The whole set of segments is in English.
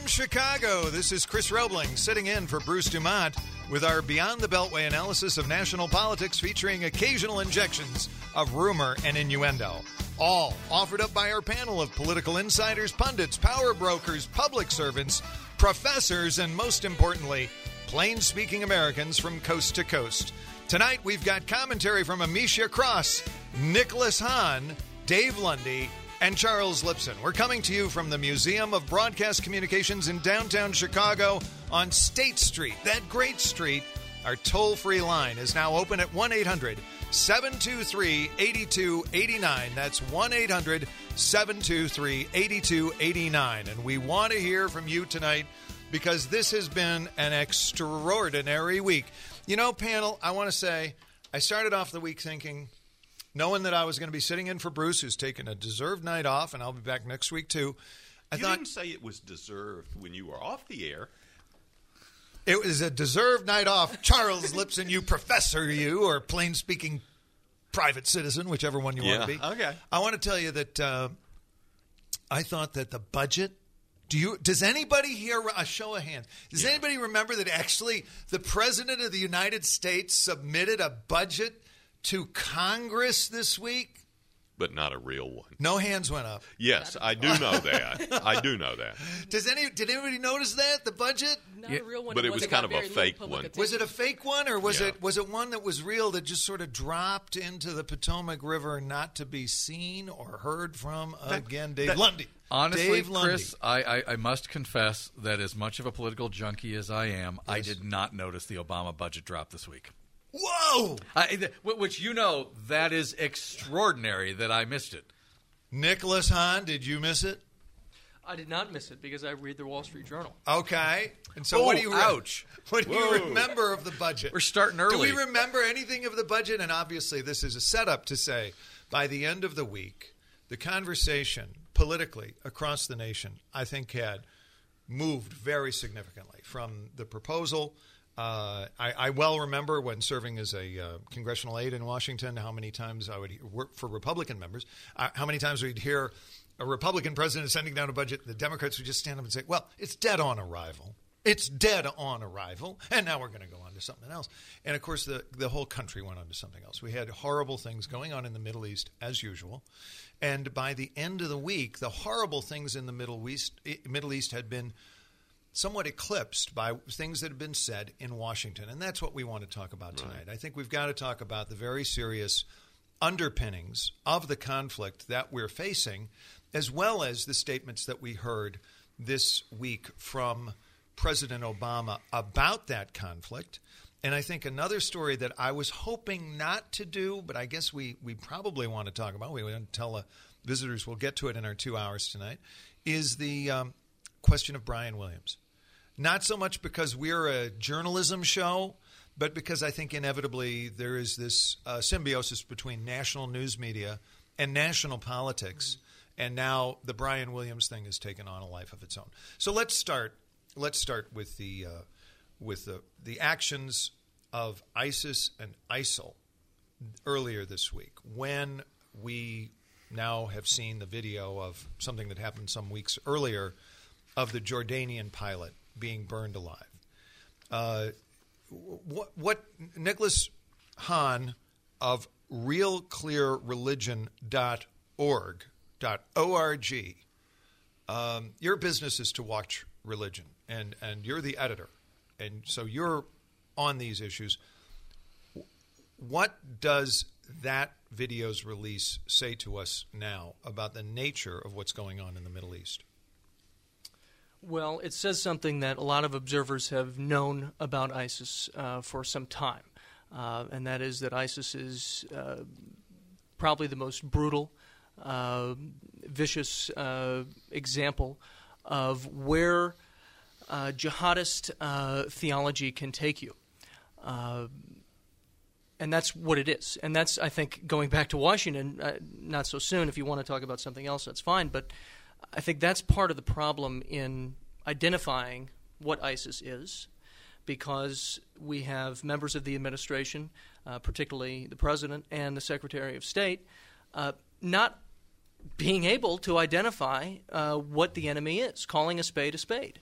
Chicago. This is Chris Roebling sitting in for Bruce Dumont with our Beyond the Beltway analysis of national politics featuring occasional injections of rumor and innuendo. All offered up by our panel of political insiders, pundits, power brokers, public servants, professors, and most importantly, plain-speaking Americans from coast to coast. Tonight, we've got commentary from Amisha Cross, Nicholas Hahn, Dave Lundy, and Charles Lipson. We're coming to you from the Museum of Broadcast Communications in downtown Chicago on State Street, that great street. Our toll-free line is now open at 1-800-723-8289. That's 1-800-723-8289. And we want to hear from you tonight because this has been an extraordinary week. You know, panel, I want to say, I started off the week thinking, knowing that I was going to be sitting in for Bruce, who's taking a deserved night off, and I'll be back next week, too. You didn't say it was deserved when you were off the air. It was a deserved night off. Charles Lipson, you professor, you, or plain-speaking private citizen, whichever one you want to be. Okay. I want to tell you that I thought that the budget, does anybody here, a show of hands, does anybody remember that actually the President of the United States submitted a budget to Congress this week? But not a real one. No hands went up. Yes, I do know that. I do know that. Did anybody notice that, the budget? Not a real one. But it was kind of a fake one. Was it a fake one, or was it one that was real that just sort of dropped into the Potomac River not to be seen or heard from again? Dave Lundy. Honestly, Dave Lundy. Chris, I must confess that as much of a political junkie as I am, yes, I did not notice the Obama budget drop this week. Whoa! Which, that is extraordinary that I missed it. Nicholas Hahn, did you miss it? I did not miss it because I read the Wall Street Journal. Okay. And so what do you What do you remember of the budget? We're starting early. Do we remember anything of the budget? And obviously this is a setup to say by the end of the week, the conversation politically across the nation, I think, had moved very significantly from the proposal. I well remember when serving as a congressional aide in Washington, how many times I would work for Republican members, how many times we'd hear a Republican president sending down a budget, and the Democrats would just stand up and say, well, it's dead on arrival. It's dead on arrival, and now we're going to go on to something else. And, of course, the whole country went on to something else. We had horrible things going on in the Middle East, as usual. And by the end of the week, the horrible things in the Middle East had been somewhat eclipsed by things that have been said in Washington. And that's what we want to talk about tonight. Right. I think we've got to talk about the very serious underpinnings of the conflict that we're facing, as well as the statements that we heard this week from President Obama about that conflict. And I think another story that I was hoping not to do, but I guess we probably want to talk about, we want to tell the visitors we'll get to it in our 2 hours tonight, is the question of Brian Williams. Not so much because we're a journalism show, but because I think inevitably there is this symbiosis between national news media and national politics, and now the Brian Williams thing has taken on a life of its own. So let's start with the actions of ISIS and ISIL earlier this week, when we now have seen the video of something that happened some weeks earlier of the Jordanian pilot being burned alive. What Nicholas Hahn of realclearreligion.org, your business is to watch religion, and you're the editor, and so you're on these issues. What does that video's release say to us now about the nature of what's going on in the Middle East? Well, it says something that a lot of observers have known about ISIS for some time, and that is that ISIS is probably the most brutal, vicious example of where jihadist theology can take you. And that's what it is. And that's, I think, going back to Washington, not so soon. If you want to talk about something else, that's fine. But I think that's part of the problem in identifying what ISIS is, because we have members of the administration, particularly the President and the Secretary of State, not being able to identify what the enemy is, calling a spade a spade.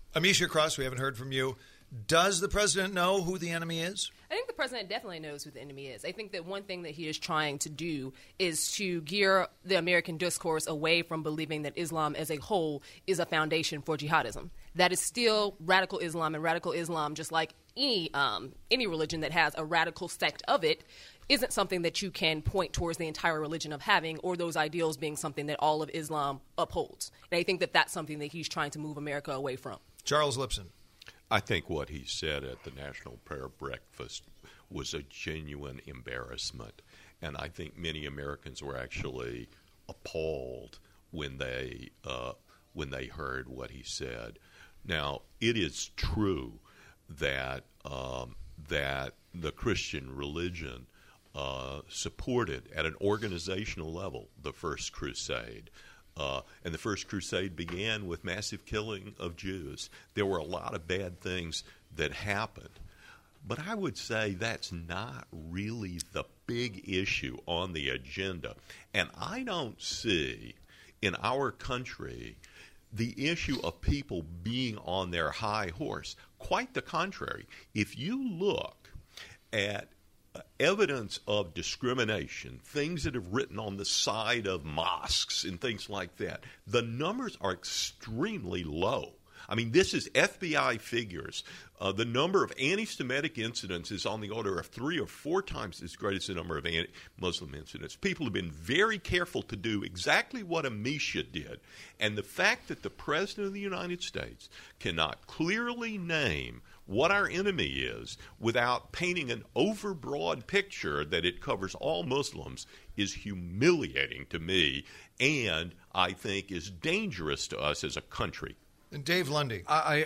Amisha Cross, we haven't heard from you. Does the president know who the enemy is? I think the president definitely knows who the enemy is. I think that one thing that he is trying to do is to gear the American discourse away from believing that Islam as a whole is a foundation for jihadism. That is still radical Islam, and radical Islam, just like any religion that has a radical sect of it, isn't something that you can point towards the entire religion of having, or those ideals being something that all of Islam upholds. And I think that that's something that he's trying to move America away from. Charles Lipson. I think what he said at the National Prayer Breakfast was a genuine embarrassment. And I think many Americans were actually appalled when they heard what he said. Now, it is true that that the Christian religion supported at an organizational level the First Crusade. And the First Crusade began with massive killing of Jews. There were a lot of bad things that happened. But I would say that's not really the big issue on the agenda. And I don't see in our country the issue of people being on their high horse. Quite the contrary. If you look at evidence of discrimination, things that have written on the side of mosques and things like that, the numbers are extremely low. I mean, this is FBI figures. The number of anti-Semitic incidents is on the order of 3 or 4 times as great as the number of Muslim incidents. People have been very careful to do exactly what Amisha did. And the fact that the President of the United States cannot clearly name what our enemy is without painting an overbroad picture that it covers all Muslims is humiliating to me, and I think is dangerous to us as a country. And Dave Lundy.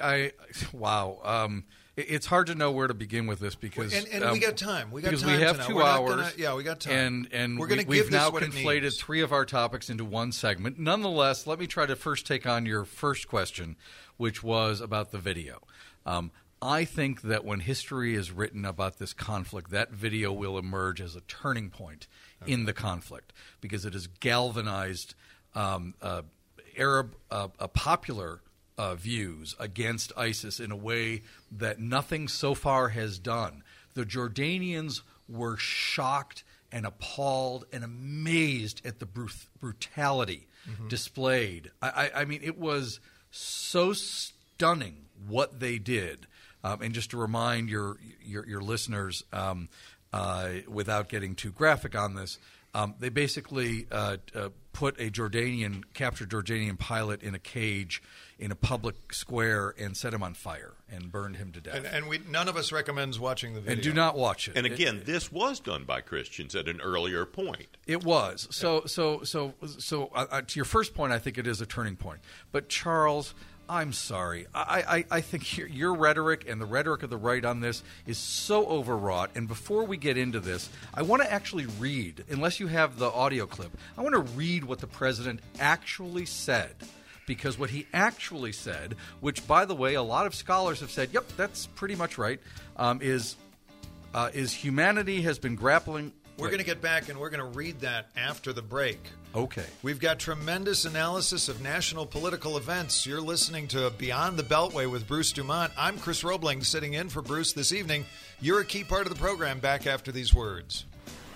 Wow. It's hard to know where to begin with this because and we got time. We got because time we have tonight. 2 We're not hours. we got time. And we're going to we've give now this what it conflated needs. 3 of our topics into one segment. Nonetheless, let me try to first take on your first question, which was about the video. I think that when history is written about this conflict, that video will emerge as a turning point in the conflict because it has galvanized Arab popular views against ISIS in a way that nothing so far has done. The Jordanians were shocked and appalled and amazed at the brutality displayed. I mean, it was so stunning what they did. And just to remind your listeners, without getting too graphic on this, they basically put a captured Jordanian pilot in a cage in a public square and set him on fire and burned him to death. And none of us recommends watching the video. And do not watch it. And again, this was done by Christians at an earlier point. It was. So to your first point, I think it is a turning point. But Charles, I'm sorry. I think your rhetoric and the rhetoric of the right on this is so overwrought. And before we get into this, I want to actually read, unless you have the audio clip, I want to read what the president actually said. Because what he actually said, which, by the way, a lot of scholars have said, yep, that's pretty much right, is humanity has been grappling. We're going to get back and we're going to read that after the break. Okay. We've got tremendous analysis of national political events. You're listening to Beyond the Beltway with Bruce Dumont. I'm Chris Roebling, sitting in for Bruce this evening. You're a key part of the program. Back after these words.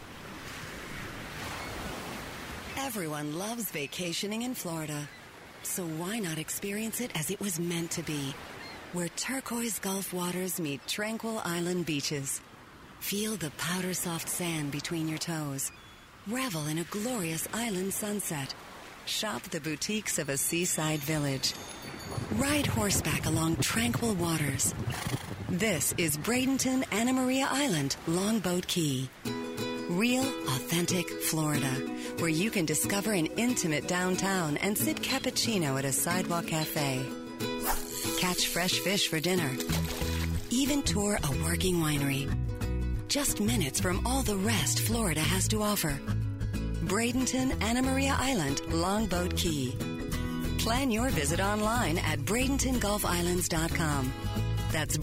Everyone loves vacationing in Florida. So why not experience it as it was meant to be? Where turquoise Gulf waters meet tranquil island beaches. Feel the powder-soft sand between your toes. Revel in a glorious island sunset. Shop the boutiques of a seaside village. Ride horseback along tranquil waters. This is Bradenton Anna Maria Island, Longboat Key. Real, authentic Florida, where you can discover an intimate downtown and sip cappuccino at a sidewalk cafe. Catch fresh fish for dinner. Even tour a working winery. Just minutes from all the rest Florida has to offer. Bradenton Anna Maria Island, Longboat Key. Plan your visit online at BradentonGulfIslands.com. That's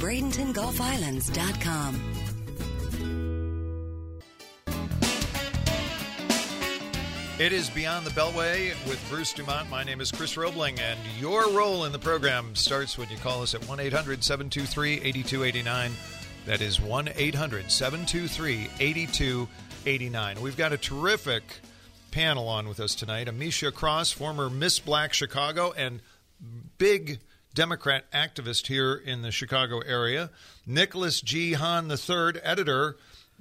BradentonGulfIslands.com. It is Beyond the Beltway with Bruce Dumont. My name is Chris Roebling, and your role in the program starts when you call us at 1-800-723-8289. That is 1-800-723-8289. We've got a terrific panel on with us tonight. Amisha Cross, former Miss Black Chicago and big Democrat activist here in the Chicago area. Nicholas G. Hahn III, editor,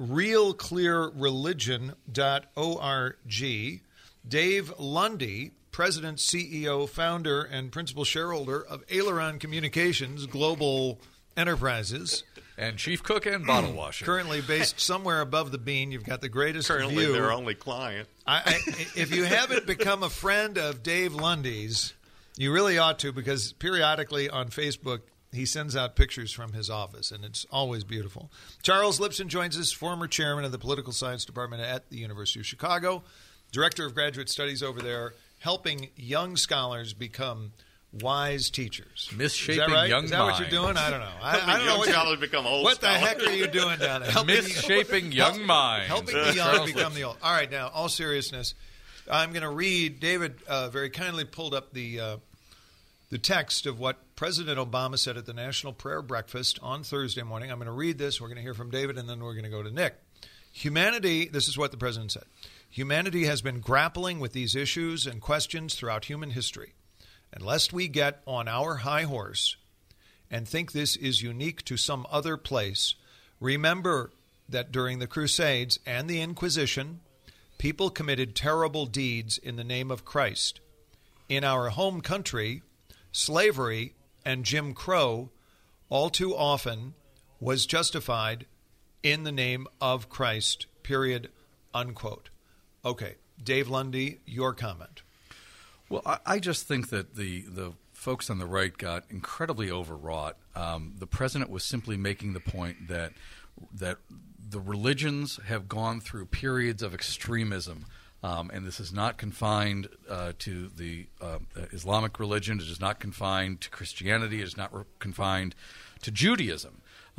realclearreligion.org. Dave Lundy, president, CEO, founder, and principal shareholder of Aileron Communications Global Enterprises. And chief cook and bottle washer. Currently based somewhere above the bean. You've got the greatest Currently view. their only client. If you haven't become a friend of Dave Lundy's, you really ought to, because periodically on Facebook, he sends out pictures from his office, and it's always beautiful. Charles Lipson joins us, former chairman of the Political Science Department at the University of Chicago, director of graduate studies over there, helping young scholars become wise teachers. Misshaping Is that right? young Is that what minds. you're doing? I don't know. I don't know Young what scholars become old What the scholars. heck are you doing down there? Misshaping young minds. Helping the young become the old. All right, now, all seriousness, I'm going to read. David very kindly pulled up the text of what President Obama said at the National Prayer Breakfast on Thursday morning. I'm going to read this. We're going to hear from David, and then we're going to go to Nick. Humanity, this is what the president said. Humanity has been grappling with these issues and questions throughout human history. And lest we get on our high horse and think this is unique to some other place, remember that during the Crusades and the Inquisition, people committed terrible deeds in the name of Christ. In our home country, slavery and Jim Crow all too often was justified in the name of Christ, period, unquote. Okay, Dave Lundy, your comment. Well, I just think that the folks on the right got incredibly overwrought. The president was simply making the point that the religions have gone through periods of extremism. And this is not confined to the Islamic religion. It is not confined to Christianity. It is not confined to Judaism.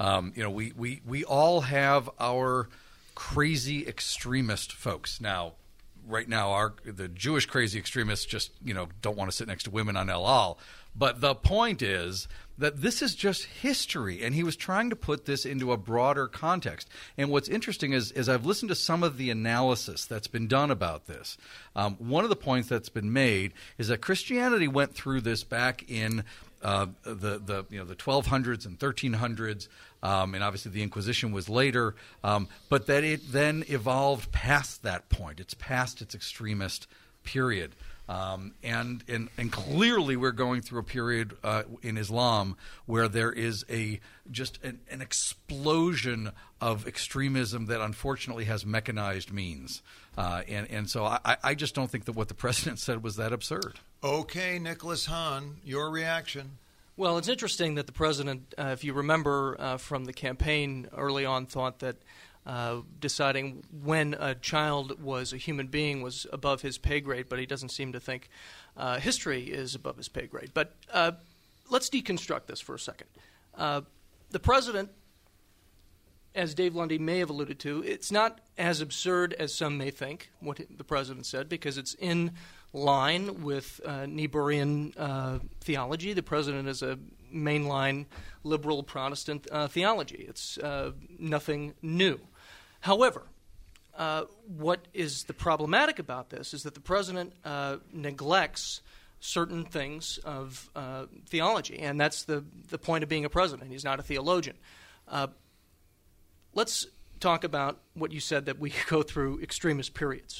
We all have our crazy extremist folks. Now, right now, the Jewish crazy extremists just don't want to sit next to women on El Al. But the point is that this is just history, and he was trying to put this into a broader context. And what's interesting is I've listened to some of the analysis that's been done about this. One of the points that's been made is that Christianity went through this back in the 1200s and 1300s, and obviously the Inquisition was later, but that it then evolved past that point. It's past its extremist period. And clearly we're going through a period in Islam where there is an explosion of extremism that unfortunately has mechanized means. And so I just don't think that what the president said was that absurd. Okay, Nicholas Hahn, your reaction. Well, it's interesting that the president, if you remember from the campaign early on, thought that deciding when a child was a human being was above his pay grade, but he doesn't seem to think history is above his pay grade. But let's deconstruct this for a second. The president, as Dave Lundy may have alluded to, it's not as absurd as some may think, what the president said, because it's in line with Niebuhrian theology. The president is a mainline liberal Protestant theology. It's nothing new. However, what is the problematic about this is that the president neglects certain things of theology, and that's the point of being a president. He's not a theologian. Let's talk about what you said, that we go through extremist periods.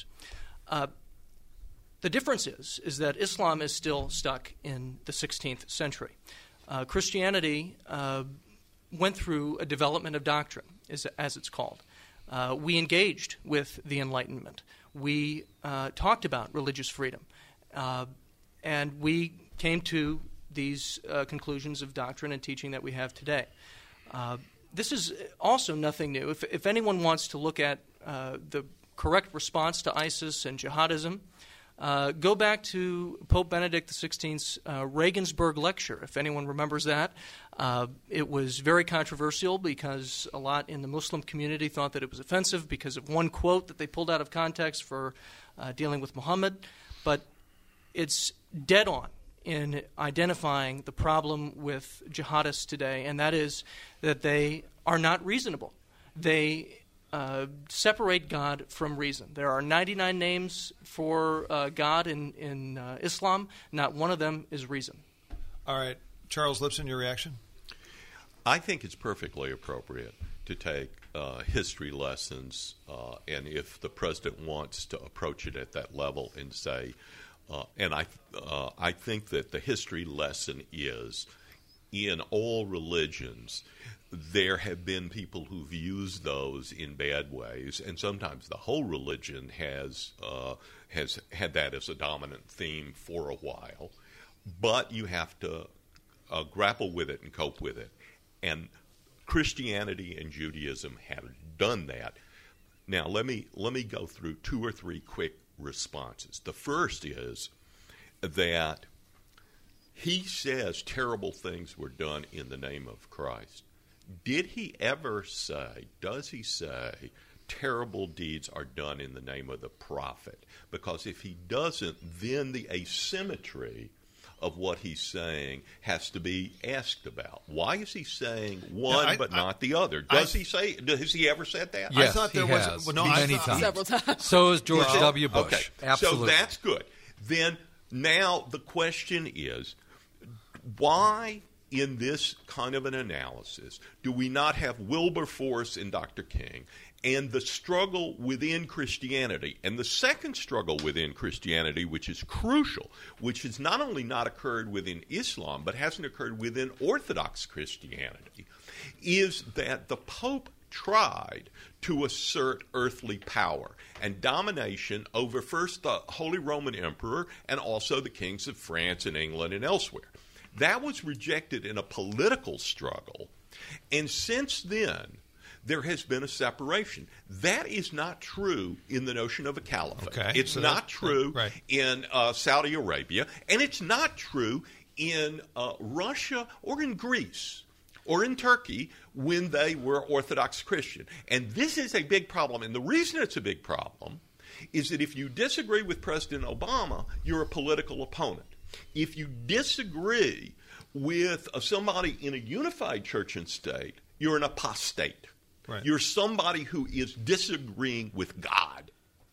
The difference is that Islam is still stuck in the 16th century. Christianity went through a development of doctrine, as it's called. We engaged with the Enlightenment. We talked about religious freedom. And we came to these conclusions of doctrine and teaching that we have today. This is also nothing new. If anyone wants to look at the correct response to ISIS and jihadism, Go back to Pope Benedict XVI's Regensburg lecture, if anyone remembers that. It was very controversial because a lot in the Muslim community thought that it was offensive because of one quote that they pulled out of context for dealing with Muhammad. But it's dead on in identifying the problem with jihadists today, and that is that they are not reasonable. They separate God from reason. There are 99 names for God in Islam. Not one of them is reason. All right. Charles Lipson, your reaction? I think it's perfectly appropriate to take history lessons, and if the president wants to approach it at that level and say, and I think that the history lesson is, in all religions, there have been people who've used those in bad ways, and sometimes the whole religion has had that as a dominant theme for a while. But you have to grapple with it and cope with it. And Christianity and Judaism have done that. Now, let me go through 2 or 3 quick responses. The first is that he says terrible things were done in the name of Christ. Did he ever say, does he say, terrible deeds are done in the name of the prophet? Because if he doesn't, then the asymmetry of what he's saying has to be asked about. Why is he saying one but not the other? Has he ever said that? Yes, I thought there he was has. many times. Several times. So is George Well, W. Bush. Okay. Absolutely. So that's good. Then now the question is, why in this kind of an analysis do we not have Wilberforce and Dr. King and the struggle within Christianity? And the second struggle within Christianity, which is crucial, which has not only not occurred within Islam but hasn't occurred within Orthodox Christianity, is that the Pope tried to assert earthly power and domination over first the Holy Roman Emperor and also the kings of France and England and elsewhere. That was rejected in a political struggle, and since then there has been a separation. That is not true in the notion of a caliphate. Okay, it's not true in Saudi Arabia, and it's not true in Russia or in Greece or in Turkey when they were Orthodox Christian. And this is a big problem, and the reason it's a big problem is that if you disagree with President Obama, you're a political opponent. If you disagree with somebody in a unified church and state, you're an apostate. Right. You're somebody who is disagreeing with God.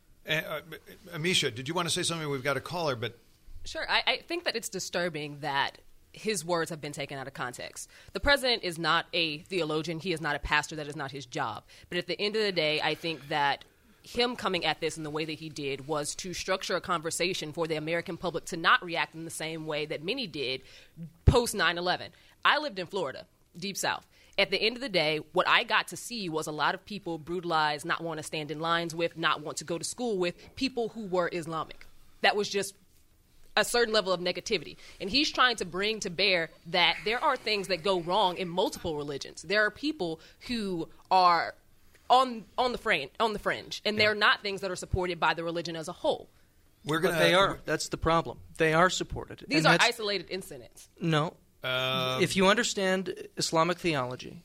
Amisha, did you want to say something? We've got a caller, but... Sure. I think that it's disturbing that his words have been taken out of context. The president is not a theologian. He is not a pastor. That is not his job. But at the end of the day, I think that him coming at this in the way that he did was to structure a conversation for the American public to not react in the same way that many did post 9/11. I lived in Florida, Deep South. At the end of the day, what I got to see was a lot of people brutalized, not want to stand in lines with, not want to go to school with, people who were Islamic. That was just a certain level of negativity. And he's trying to bring to bear that there are things that go wrong in multiple religions. There are people who are on the fringe, and they're not things that are supported by the religion as a whole. But they are. That's the problem. They are supported. These are isolated incidents. No. If you understand Islamic theology,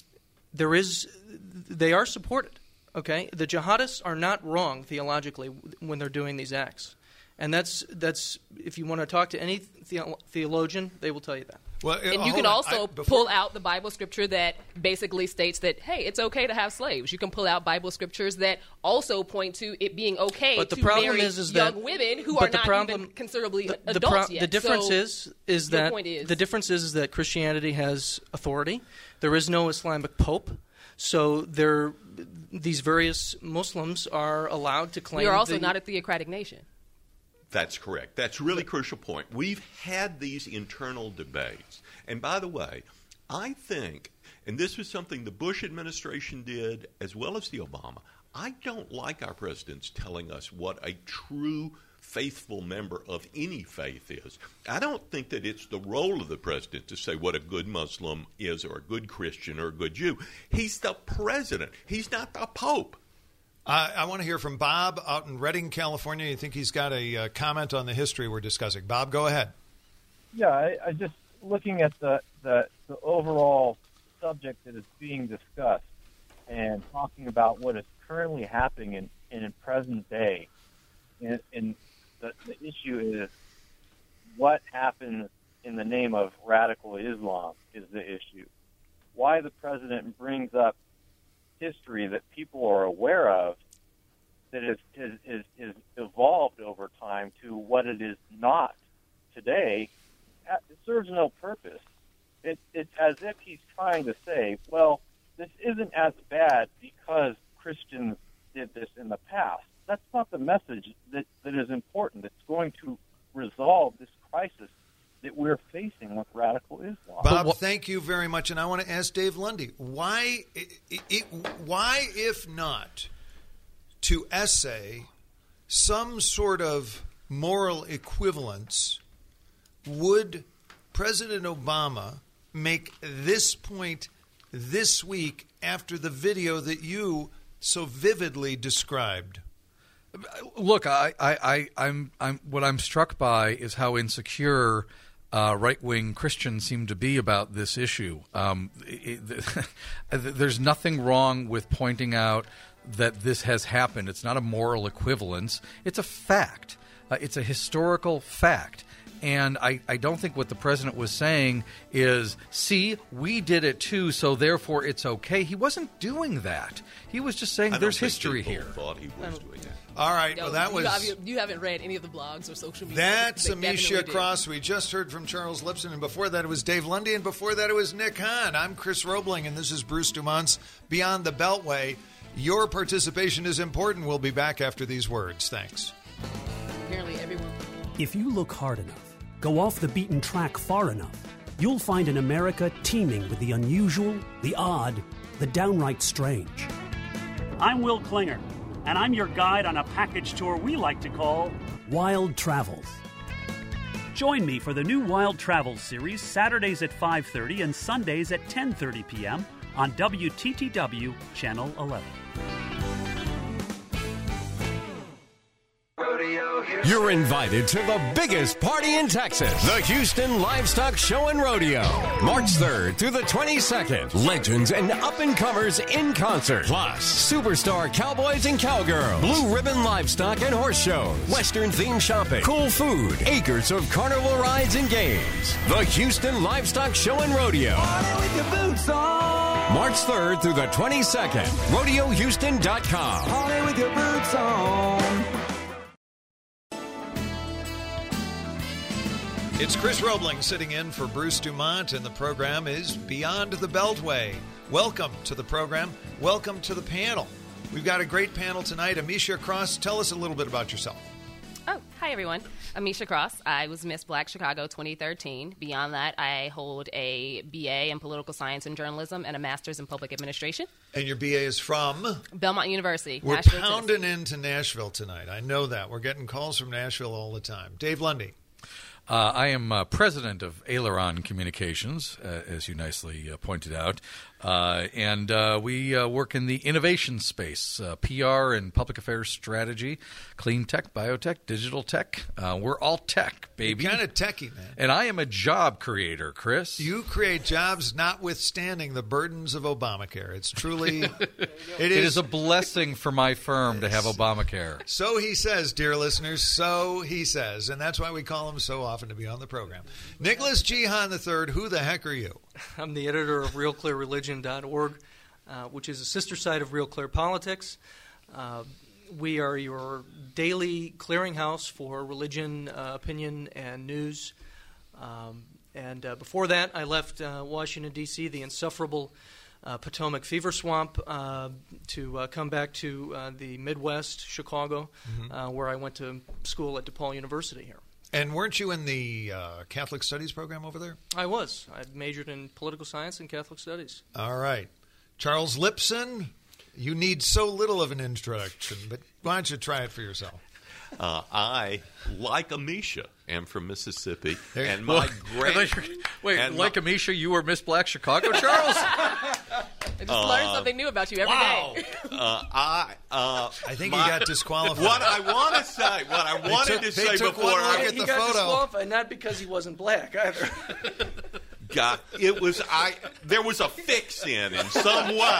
they are supported. Okay, the jihadists are not wrong theologically when they're doing these acts, and that's if you want to talk to any theologian, they will tell you that. Well, and you can also pull out the Bible scripture that basically states that, hey, it's okay to have slaves. You can pull out Bible scriptures that also point to it being okay to marry young women who are not even considerably adults yet. The difference the difference is that Christianity has authority. There is no Islamic pope. So these various Muslims are allowed to claim. We are also not a theocratic nation. That's correct. That's a really crucial point. We've had these internal debates. And by the way, I think, and this was something the Bush administration did as well as the Obama, I don't like our presidents telling us what a true faithful member of any faith is. I don't think that it's the role of the president to say what a good Muslim is or a good Christian or a good Jew. He's the president. He's not the Pope. I want to hear from Bob out in Redding, California. You think he's got a comment on the history we're discussing. Bob, go ahead. Yeah, I just looking at the overall subject that is being discussed and talking about what is currently happening in present day. And the issue is what happens in the name of radical Islam is the issue. Why the president brings up history that people are aware of that is evolved over time to what it is not today, it serves no purpose. It's as if he's trying to say, well, this isn't as bad because Christians did this in the past. That's not the message that is important. It's going to resolve this crisis that we're facing with radical Islam. Bob, thank you very much. And I want to ask Dave Lundy, why, if not, to essay some sort of moral equivalence, would President Obama make this point this week after the video that you so vividly described? Look, I'm what I'm struck by is how insecure right-wing Christians seem to be about this issue. There's nothing wrong with pointing out that this has happened. It's not a moral equivalence. It's a fact. It's a historical fact. And I don't think what the president was saying is, see, we did it too, so therefore it's okay. He wasn't doing that. He was just saying there's history here. Thought he was doing that. All right, No, well, that was... You haven't read any of the blogs or social media. That's They Amisha definitely Cross. We just heard from Charles Lipson, and before that it was Dave Lundy, and before that it was Nick Hahn. I'm Chris Roebling, and this is Bruce Dumont's Beyond the Beltway. Your participation is important. We'll be back after these words. Thanks. did. Apparently everyone... If you look hard enough, go off the beaten track far enough, you'll find an America teeming with the unusual, the odd, the downright strange. I'm Will Klinger, and I'm your guide on a package tour we like to call Wild Travels. Join me for the new Wild Travels series Saturdays at 5:30 and Sundays at 10:30 p.m. on WTTW Channel 11. You're invited to the biggest party in Texas, the Houston Livestock Show and Rodeo. March 3rd through the 22nd. Legends and up-and-comers in concert. Plus, superstar cowboys and cowgirls. Blue ribbon livestock and horse shows. Western-themed shopping. Cool food. Acres of carnival rides and games. The Houston Livestock Show and Rodeo. Party with your boots on. March 3rd through the 22nd. RodeoHouston.com. Party with your boots on. It's Chris Roebling sitting in for Bruce Dumont, and the program is Beyond the Beltway. Welcome to the program. Welcome to the panel. We've got a great panel tonight. Amisha Cross, tell us a little bit about yourself. Oh, hi, everyone. Amisha Cross. I was Miss Black Chicago 2013. Beyond that, I hold a BA in Political Science and Journalism and a Master's in Public Administration. And your BA is from? Belmont University. We're Nashville, pounding into Nashville tonight. I know that. We're getting calls from Nashville all the time. Dave Lundy. I am president of Aileron Communications, as you nicely pointed out, and we work in the innovation space, PR and public affairs strategy, clean tech, biotech, digital tech. We're all tech, baby. You're kind of techie, man. And I am a job creator, Chris. You create jobs notwithstanding the burdens of Obamacare. It's truly... It is a blessing for my firm to have Obamacare. So he says, dear listeners, so he says. And that's why we call him so often to be on the program. Nicholas G. Hahn III, who the heck are you? I'm the editor of RealClearReligion.org, which is a sister site of Real Clear Politics. We are your daily clearinghouse for religion, opinion, and news. And before that, I left Washington, D.C., the insufferable Potomac fever swamp, to come back to the Midwest, Chicago, where I went to school at DePaul University here. And weren't you in the Catholic Studies program over there? I was. I majored in political science and Catholic studies. All right. Charles Lipson, you need so little of an introduction, but why don't you try it for yourself? I, like Amisha, am from Mississippi, and my Amisha, you were Miss Black Chicago, Charles? I just learned something new about you every day. I think he got disqualified. What I wanted to say before I get the photo. Disqualified not because he wasn't black either. There was a fix-in some way.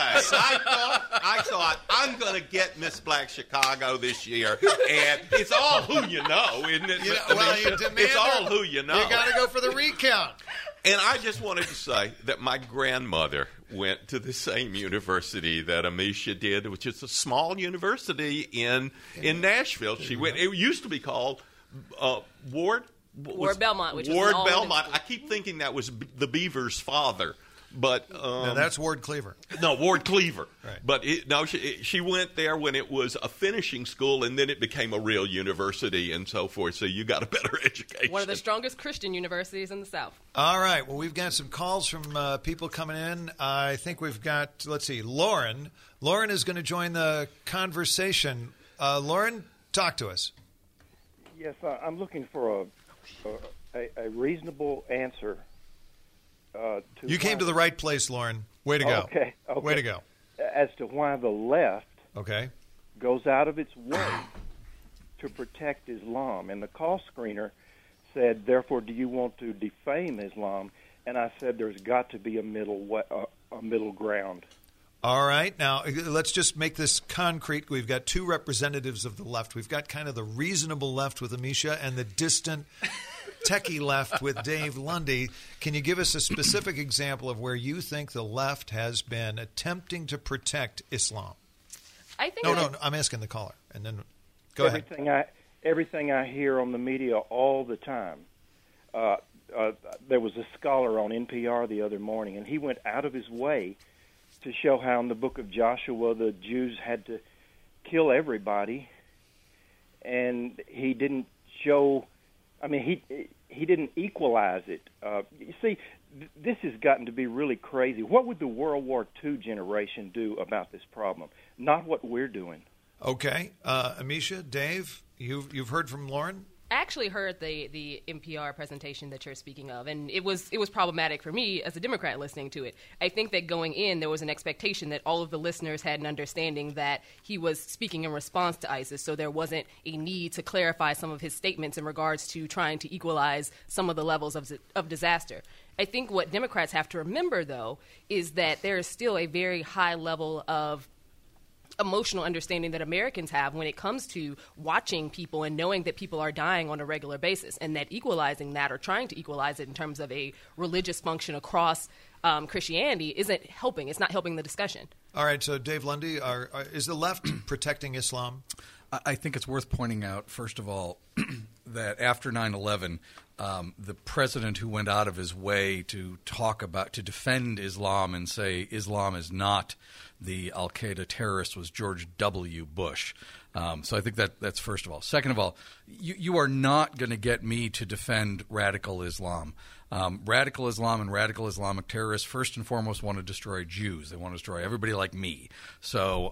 I thought I'm going to get Miss Black Chicago this year, and it's all who you know, isn't it? It's all who you know. You got to go for the recount. And I just wanted to say that my grandmother went to the same university that Amisha did, which is a small university in Nashville. She went. It used to be called Ward Belmont, which Ward was Belmont. I keep thinking that was the Beaver's father, but no, that's Ward Cleaver. No, Ward Cleaver. Right. But she went there when it was a finishing school, and then it became a real university and so forth. So you got a better education. One of the strongest Christian universities in the South. All right. Well, we've got some calls from people coming in. I think we've got. Let's see, Lauren. Lauren is going to join the conversation. Lauren, talk to us. Yes, I'm looking for a reasonable answer. You came to the right place, Lauren. Way to go. Okay. Way to go. As to why the left goes out of its way to protect Islam. And the call screener said, therefore, do you want to defame Islam? And I said there's got to be a middle ground. All right. Now, let's just make this concrete. We've got two representatives of the left. We've got kind of the reasonable left with Amisha and the distant techie left with Dave Lundy. Can you give us a specific example of where you think the left has been attempting to protect Islam? I think No, I'm asking the caller. And then go ahead. Everything I hear on the media all the time. There was a scholar on NPR the other morning, and he went out of his way to show how in the book of Joshua the Jews had to kill everybody, and he didn't show. I mean, he didn't equalize it. You see, this has gotten to be really crazy. What would the World War II generation do about this problem? Not what we're doing. Okay, Amisha, Dave, you've heard from Lauren. I actually heard the NPR presentation that you're speaking of, and it was problematic for me as a Democrat listening to it. I think that going in, there was an expectation that all of the listeners had an understanding that he was speaking in response to ISIS, so there wasn't a need to clarify some of his statements in regards to trying to equalize some of the levels of disaster. I think what Democrats have to remember, though, is that there is still a very high level of emotional understanding that Americans have when it comes to watching people and knowing that people are dying on a regular basis, and that equalizing that or trying to equalize it in terms of a religious function across Christianity isn't helping. It's not helping the discussion. All right, so Dave Lundy, is the left protecting Islam? I think it's worth pointing out, first of all, that after 9/11, the president who went out of his way to defend Islam and say Islam is not the al-Qaeda terrorist was George W. Bush. So I think that's first of all. Second of all, you are not going to get me to defend radical Islam. Radical Islam and radical Islamic terrorists first and foremost want to destroy Jews. They want to destroy everybody like me. So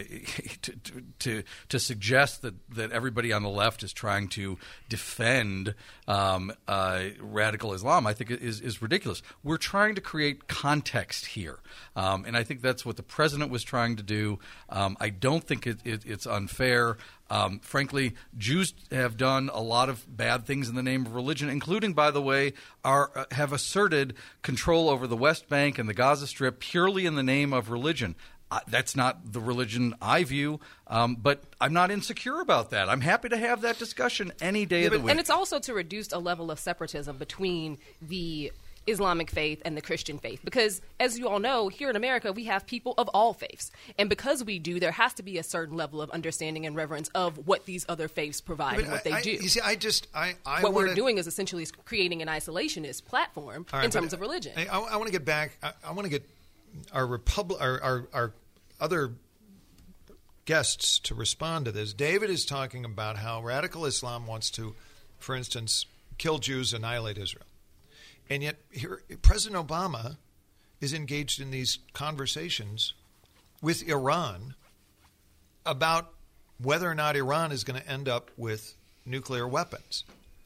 to suggest that everybody on the left is trying to defend radical Islam, I think is ridiculous. We're trying to create context here, and I think that's what the president was trying to do. I don't think it's unfair. Frankly, Jews have done a lot of bad things in the name of religion, including, by the way, have asserted control over the West Bank and the Gaza Strip purely in the name of religion. That's not the religion I view, but I'm not insecure about that. I'm happy to have that discussion any day of the week. And it's also to reduce a level of separatism between the Islamic faith and the Christian faith. Because, as you all know, here in America, we have people of all faiths. And because we do, there has to be a certain level of understanding and reverence of what these other faiths provide and what they do. You see, what we're doing is essentially creating an isolationist platform in terms of religion. I want to get back. I want to get our other guests to respond to this. David is talking about how radical Islam wants to, for instance, kill Jews, annihilate Israel. And yet, here, President Obama is engaged in these conversations with Iran about whether or not Iran is going to end up with nuclear weapons.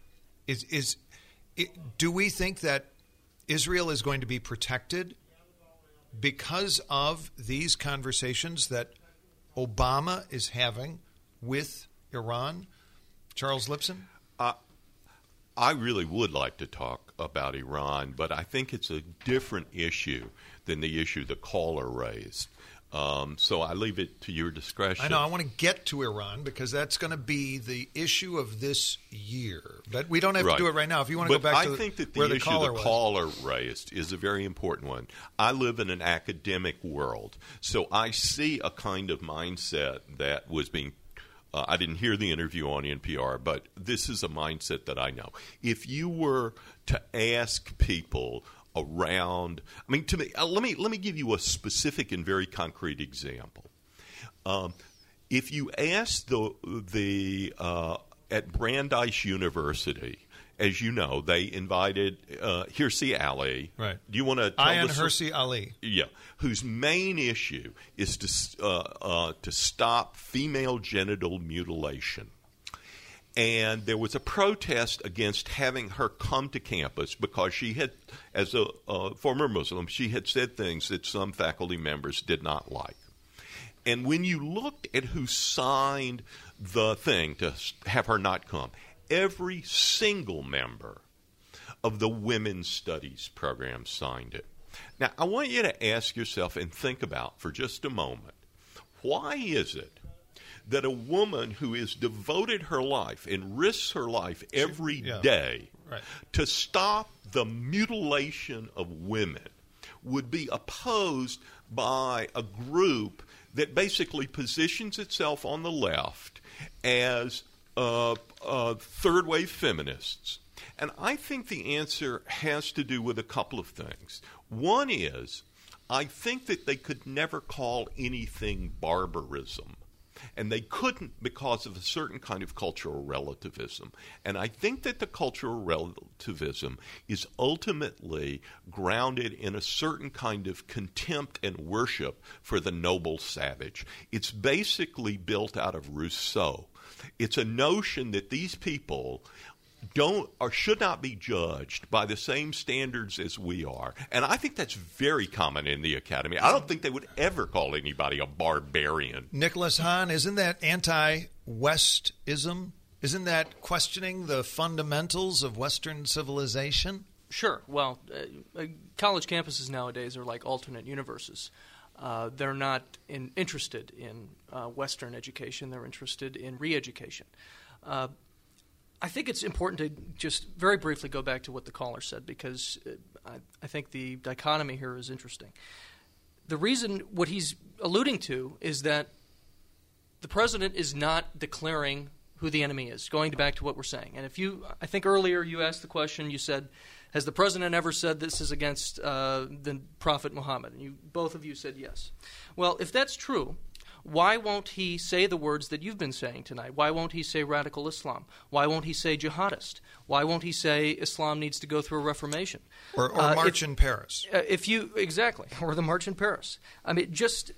Do we think that Israel is going to be protected because of these conversations that Obama is having with Iran? Charles Lipson? I really would like to talk about Iran, but I think it's a different issue than the issue the caller raised. So I leave it to your discretion. I know. I want to get to Iran because that's going to be the issue of this year. But we don't have to do it right now. If you want to go back to I think that where the the issue the caller raised is a very important one. I live in an academic world, so I see a kind of mindset that was being I didn't hear the interview on NPR, but this is a mindset that I know. If you were to ask people around, I mean, to me, let me give you a specific and very concrete example. If you ask the at Brandeis University, as you know, they invited Hirsi Ali. Right. Do you want to tell Ayaan Hirsi Ali. Yeah. Whose main issue is to stop female genital mutilation. And there was a protest against having her come to campus because she had, as a former Muslim, she had said things that some faculty members did not like. And when you looked at who signed the thing to have her not come, every single member of the Women's Studies program signed it. Now, I want you to ask yourself and think about for just a moment, why is it that a woman who has devoted her life and risks her life every day to stop the mutilation of women would be opposed by a group that basically positions itself on the left as third-wave feminists? And I think the answer has to do with a couple of things. One is, I think that they could never call anything barbarism. And they couldn't because of a certain kind of cultural relativism. And I think that the cultural relativism is ultimately grounded in a certain kind of contempt and worship for the noble savage. It's basically built out of Rousseau. It's a notion that these people don't or should not be judged by the same standards as we are. And I think that's very common in the academy. I don't think they would ever call anybody a barbarian. Nicholas Hahn, isn't that anti-Westism? Isn't that questioning the fundamentals of Western civilization? Sure. Well, college campuses nowadays are like alternate universes. They're not interested in Western education. They're interested in re-education. I think it's important to just very briefly go back to what the caller said because I think the dichotomy here is interesting. The reason what he's alluding to is that the president is not declaring who the enemy is, going back to what we're saying. And I think earlier you asked the question, you said, has the president ever said this is against the Prophet Muhammad? And both of you said yes. Well, if that's true, why won't he say the words that you've been saying tonight? Why won't he say radical Islam? Why won't he say jihadist? Why won't he say Islam needs to go through a reformation? Or march in Paris. Exactly, or the march in Paris. I mean, just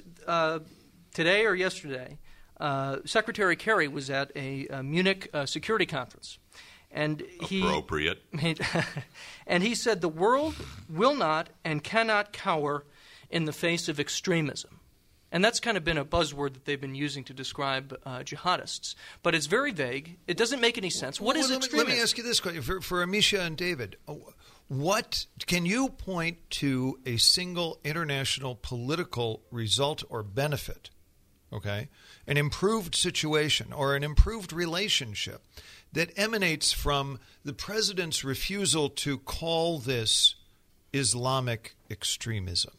today or yesterday, Secretary Kerry was at a Munich security conference. And appropriate. And he said the world will not and cannot cower in the face of extremism. And that's kind of been a buzzword that they've been using to describe jihadists. But it's very vague. It doesn't make any sense. What is extremism? Let me ask you this question. For Amisha and David, what can you point to a single international political result or benefit, okay, an improved situation or an improved relationship that emanates from the president's refusal to call this Islamic extremism?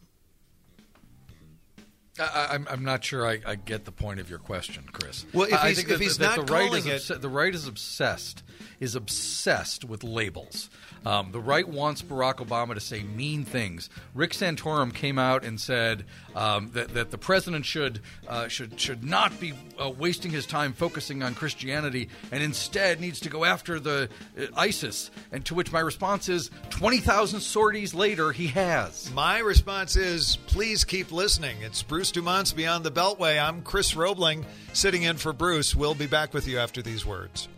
I'm not sure I get the point of your question, Chris. Well, if he's not calling it, the right is obsessed with labels. The right wants Barack Obama to say mean things. Rick Santorum came out and said that the president should not be wasting his time focusing on Christianity and instead needs to go after the ISIS. And to which my response is, 20,000 sorties later, he has. My response is, please keep listening. It's Bruce Bruce Dumont's Beyond the Beltway. I'm Chris Roebling, sitting in for Bruce. We'll be back with you after these words.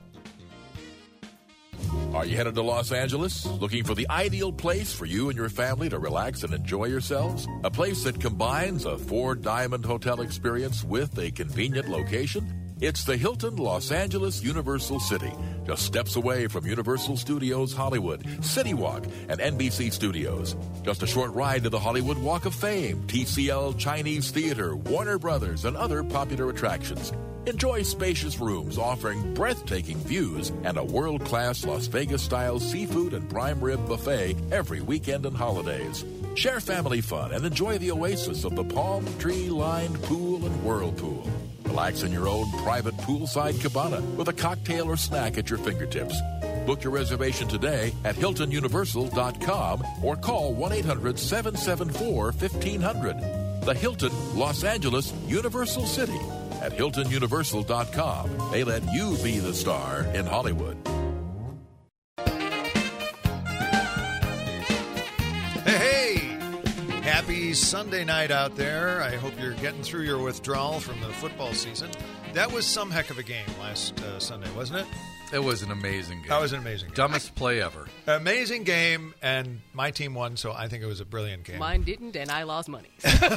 Are you headed to Los Angeles? Looking for the ideal place for you and your family to relax and enjoy yourselves? A place that combines a 4-diamond hotel experience with a convenient location? It's the Hilton Los Angeles Universal City, just steps away from Universal Studios Hollywood, City Walk, and NBC Studios. Just a short ride to the Hollywood Walk of Fame, TCL Chinese Theater, Warner Brothers, and other popular attractions. Enjoy spacious rooms offering breathtaking views and a world-class Las Vegas-style seafood and prime rib buffet every weekend and holidays. Share family fun and enjoy the oasis of the palm tree-lined pool and whirlpool. Relax in your own private poolside cabana with a cocktail or snack at your fingertips. Book your reservation today at HiltonUniversal.com or call 1-800-774-1500. The Hilton Los Angeles Universal City at HiltonUniversal.com. They let you be the star in Hollywood. Hey! Happy Sunday night out there. I hope you're getting through your withdrawal from the football season. That was some heck of a game last Sunday, wasn't it? It was an amazing game. That was an amazing game. Dumbest play ever. Amazing game, and my team won, so I think it was a brilliant game. Mine didn't, and I lost money.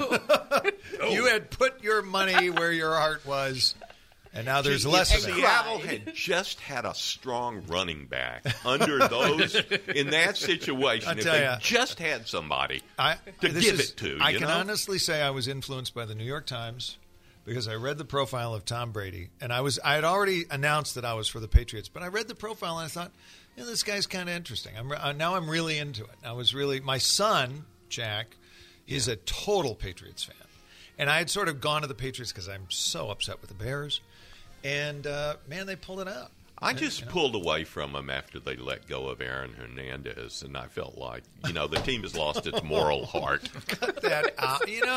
You had put your money where your heart was, and now there's less of it. Seattle had just had a strong running back under those in that situation. If they just had somebody to give it to, I can honestly say I was influenced by the New York Times because I read the profile of Tom Brady, and I had already announced that I was for the Patriots, but I read the profile and I thought, this guy's kind of interesting. Now I'm really into it. My son Jack is a total Patriots fan, and I had sort of gone to the Patriots because I'm so upset with the Bears. And, man, they pulled it out. I just pulled away from them after they let go of Aaron Hernandez, and I felt like, the team has lost its moral heart. Cut that out.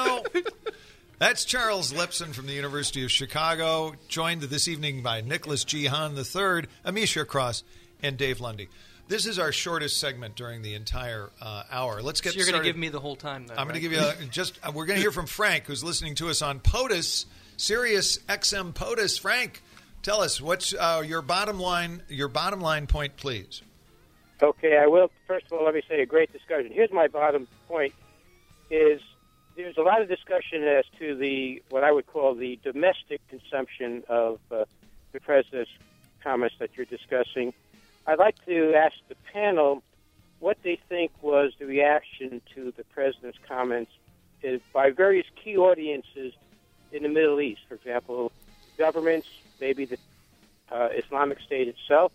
That's Charles Lipson from the University of Chicago, joined this evening by Nicholas G. Hahn III, Amisha Cross, and Dave Lundy. This is our shortest segment during the entire hour. Let's get started. So you're going to give me the whole time, then, I'm going to give you we're going to hear from Frank, who's listening to us on POTUS, Sirius XM POTUS. Frank, tell us, what's your bottom line point, please? Okay, I will. First of all, let me say a great discussion. Here's my bottom point is there's a lot of discussion as to what I would call the domestic consumption of the President's comments that you're discussing. I'd like to ask the panel what they think was the reaction to the President's comments by various key audiences in the Middle East. For example, governments, maybe the Islamic State itself.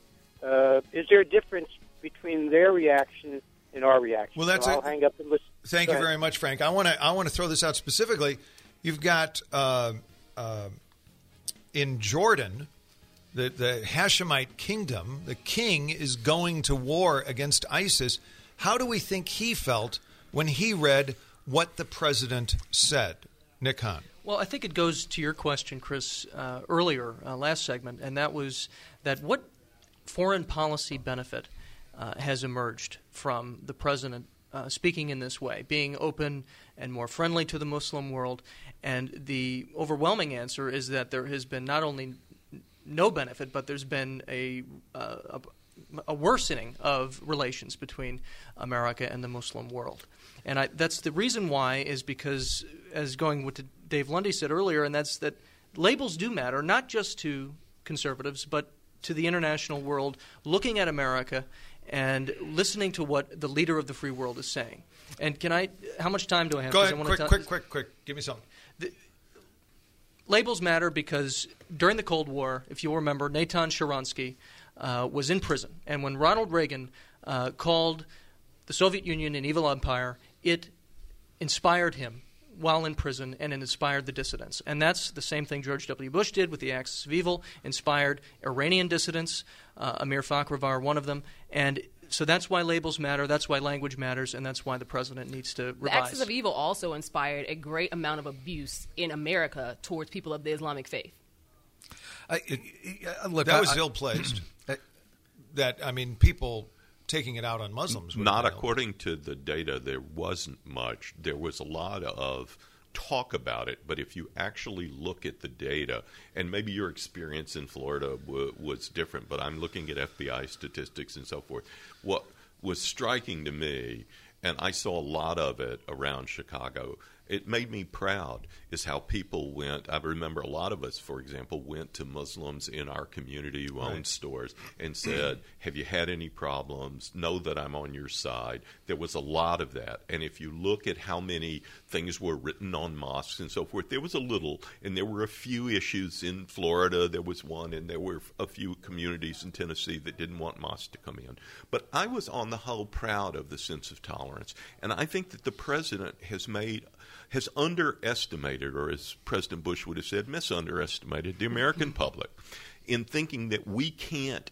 Is there a difference between their reaction and our reaction? Well, I'll hang up and listen. Thank you very much, Frank. I want to throw this out specifically. You've got in Jordan, the Hashemite kingdom, the king is going to war against ISIS. How do we think he felt when he read what the president said? Nick Hahn. Well, I think it goes to your question, Chris, earlier, last segment, and that was that what foreign policy benefit has emerged from the president speaking in this way, being open and more friendly to the Muslim world? And the overwhelming answer is that there has been not only no benefit, but there's been a worsening of relations between America and the Muslim world. And that's the reason why is because, as going with what Dave Lundy said earlier, and that's that labels do matter, not just to conservatives, but to the international world, looking at America and listening to what the leader of the free world is saying. And how much time do I have? Go ahead, quick. Give me something. Labels matter because during the Cold War, if you'll remember, Natan Sharansky was in prison. And when Ronald Reagan called the Soviet Union an evil empire, it inspired him while in prison, and it inspired the dissidents. And that's the same thing George W. Bush did with the Axis of Evil, inspired Iranian dissidents, Amir Fakhravar, one of them. And so that's why labels matter, that's why language matters, and that's why the president needs to revise. The Axis of Evil also inspired a great amount of abuse in America towards people of the Islamic faith. That was ill-placed. People taking it out on Muslims. Not according to the data. There wasn't much. There was a lot of talk about it, but if you actually look at the data, and maybe your experience in Florida was different, but I'm looking at FBI statistics and so forth, what was striking to me, and I saw a lot of it around Chicago, it made me proud, is how people went. I remember a lot of us, for example, went to Muslims in our community who owned stores and said, have you had any problems? Know that I'm on your side. There was a lot of that. And if you look at how many things were written on mosques and so forth, there was a little, and there were a few issues in Florida. There was one, and there were a few communities in Tennessee that didn't want mosques to come in. But I was on the whole proud of the sense of tolerance. And I think that the president has underestimated, or as President Bush would have said, misunderestimated the American public in thinking that we can't,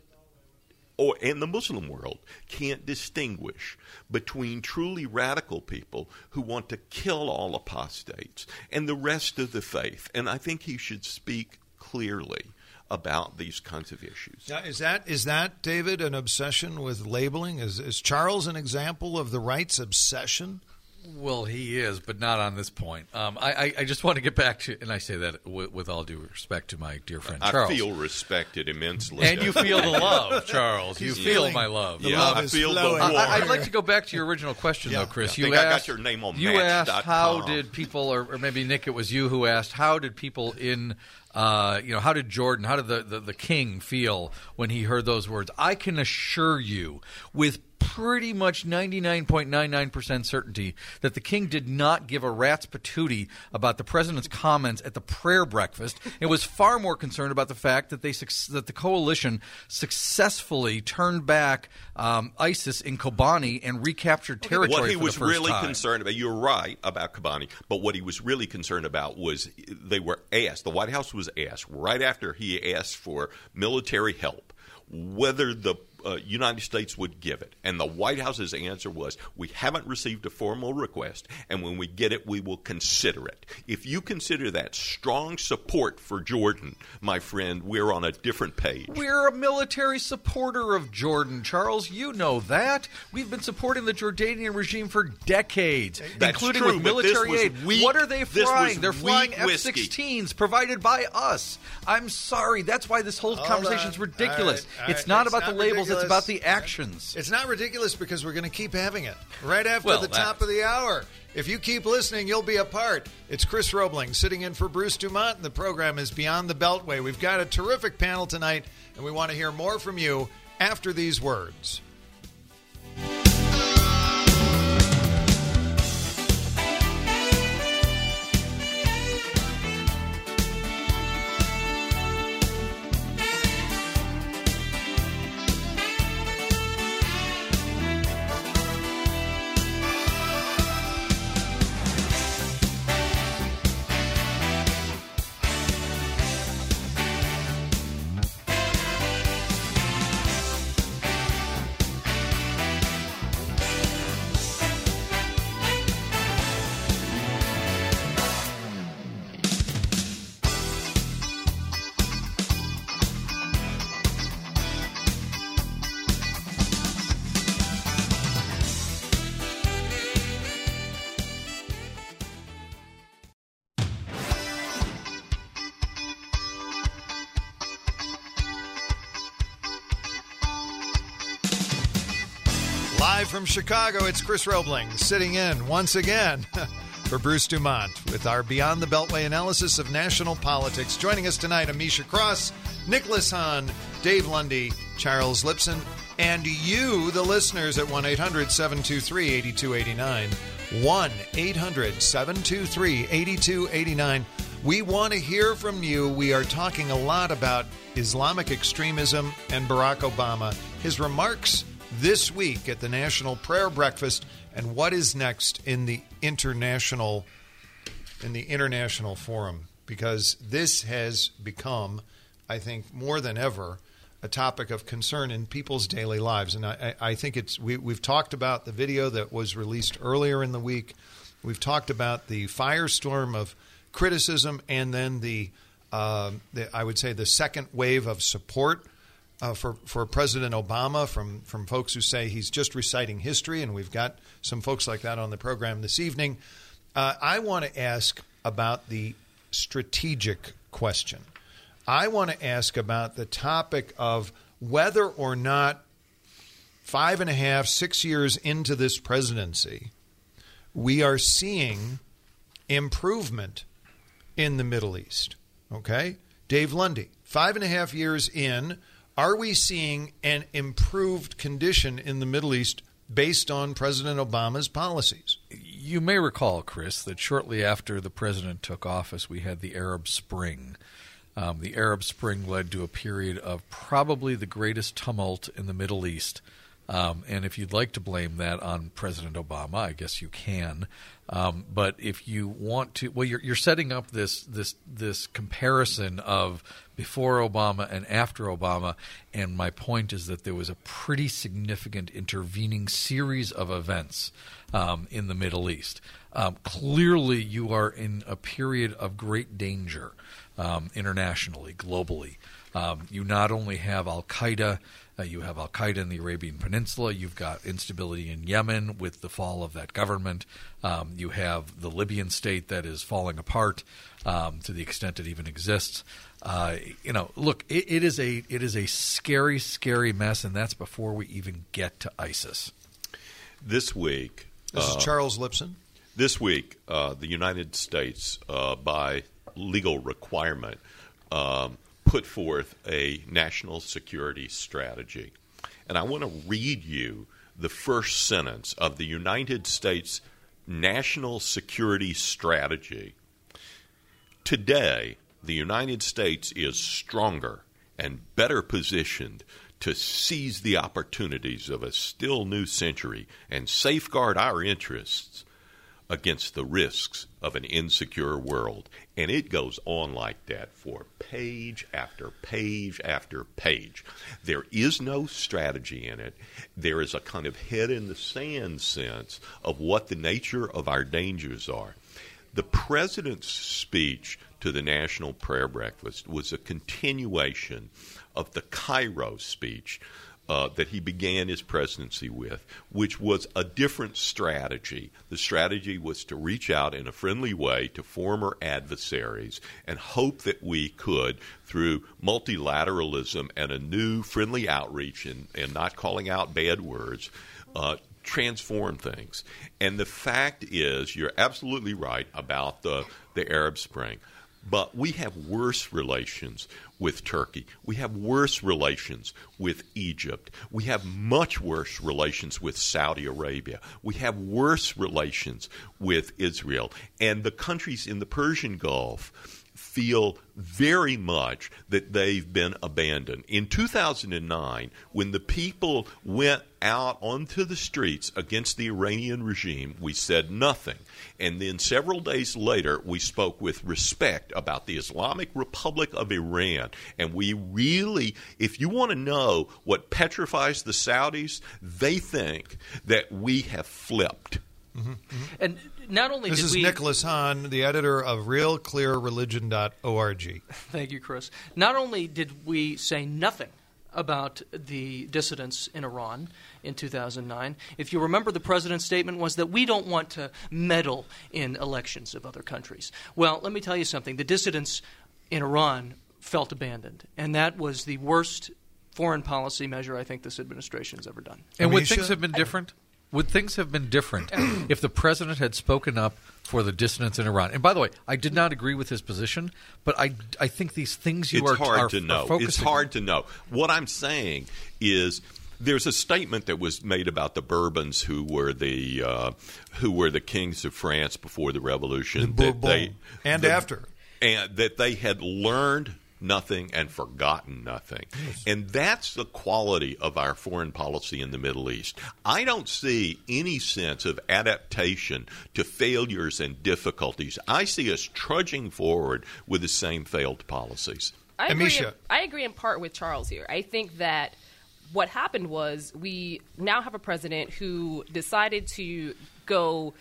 and the Muslim world can't distinguish between truly radical people who want to kill all apostates and the rest of the faith. And I think he should speak clearly about these kinds of issues. Now, is that, David, an obsession with labeling? Is Charles an example of the right's obsession? Well, he is, but not on this point. I just want to get back to, and I say that with all due respect to my dear friend Charles. I feel respected immensely. And you feel the love, Charles. You feel my love. I feel the warmth. I'd like to go back to your original question, though, Chris. I got your name on You asked how did people, or maybe Nick, it was you who asked, how did people in how did Jordan, how did the king feel when he heard those words? I can assure you with pretty much 99.99% certainty that the king did not give a rat's patootie about the president's comments at the prayer breakfast. It was far more concerned about the fact that that the coalition successfully turned back ISIS in Kobani and recaptured territory What he for was the first really time. concerned about, you're right about Kobani, but what he was really concerned about was they were asked, the White House was asked right after he asked for military help, whether the United States would give it. And the White House's answer was, we haven't received a formal request, and when we get it, we will consider it. If you consider that strong support for Jordan, my friend, we're on a different page. We're a military supporter of Jordan, Charles. You know that. We've been supporting the Jordanian regime for decades, including true, with military aid. What are they flying? They're flying F-16s provided by us. I'm sorry. That's why this whole conversation is ridiculous. All right. It's not about the labels. It's about the actions. It's not ridiculous because we're going to keep having it right after the top of the hour. If you keep listening, you'll be a part. It's Chris Roebling sitting in for Bruce Dumont, and the program is Beyond the Beltway. We've got a terrific panel tonight, and we want to hear more from you after these words. Live from Chicago, it's Chris Roebling sitting in once again for Bruce Dumont with our Beyond the Beltway analysis of national politics. Joining us tonight, Amisha Cross, Nicholas Hahn, Dave Lundy, Charles Lipson, and you, the listeners, at 1-800-723-8289. 1-800-723-8289. We want to hear from you. We are talking a lot about Islamic extremism and Barack Obama. His remarks this week at the National Prayer Breakfast, and what is next in the international forum, because this has become, I think, more than ever, a topic of concern in people's daily lives. And I think we've talked about the video that was released earlier in the week. We've talked about the firestorm of criticism, and then I would say the second wave of support for President Obama from folks who say he's just reciting history, and we've got some folks like that on the program this evening. I want to ask about the strategic question. I want to ask about the topic of whether or not 5.5, 6 years into this presidency, we are seeing improvement in the Middle East. Okay? Dave Lundy, 5.5 years in, are we seeing an improved condition in the Middle East based on President Obama's policies? You may recall, Chris, that shortly after the president took office, we had the Arab Spring. The Arab Spring led to a period of probably the greatest tumult in the Middle East. And if you'd like to blame that on President Obama, I guess you can. But if you want to, well, you're setting up this comparison of before Obama and after Obama, and my point is that there was a pretty significant intervening series of events in the Middle East. Clearly, you are in a period of great danger internationally, globally. You not only have Al-Qaeda, you have Al-Qaeda in the Arabian Peninsula. You've got instability in Yemen with the fall of that government. You have the Libyan state that is falling apart to the extent it even exists. Look, it is a scary, scary mess, and that's before we even get to ISIS. This week, this is Charles Lipson. This week, the United States, by legal requirement, put forth a national security strategy. And I want to read you the first sentence of the United States National Security Strategy. Today, the United States is stronger and better positioned to seize the opportunities of a still new century and safeguard our interests against the risks of an insecure world. And it goes on like that for page after page after page. There is no strategy in it. There is a kind of head in the sand sense of what the nature of our dangers are. The president's speech to the National Prayer Breakfast was a continuation of the Cairo speech that he began his presidency with, which was a different strategy. The strategy was to reach out in a friendly way to former adversaries and hope that we could, through multilateralism and a new friendly outreach and not calling out bad words, transform things. And the fact is, you're absolutely right about the Arab Spring. But we have worse relations with Turkey. We have worse relations with Egypt. We have much worse relations with Saudi Arabia. We have worse relations with Israel. And the countries in the Persian Gulf feel very much that they've been abandoned. In 2009, when the people went out onto the streets against the Iranian regime, we said nothing. And then several days later, we spoke with respect about the Islamic Republic of Iran. And we really, if you want to know what petrifies the Saudis, they think that we have flipped. Mm-hmm. Mm-hmm. And not only this is Nicholas Hahn, the editor of RealClearReligion.org. Thank you, Chris. Not only did we say nothing about the dissidents in Iran in 2009, if you remember, the president's statement was that we don't want to meddle in elections of other countries. Well, let me tell you something. The dissidents in Iran felt abandoned, and that was the worst foreign policy measure I think this administration has ever done. And would things have been different? Would things have been different if the president had spoken up for the dissidents in Iran? And by the way, I did not agree with his position, but I think these things it's hard to know. It's hard to know. What I'm saying is there's a statement that was made about the Bourbons, who were the kings of France before the Revolution, after, and that they had learned nothing and forgotten nothing. Yes. And that's the quality of our foreign policy in the Middle East. I don't see any sense of adaptation to failures and difficulties. I see us trudging forward with the same failed policies. I agree in part with Charles here. I think that what happened was we now have a president who decided to go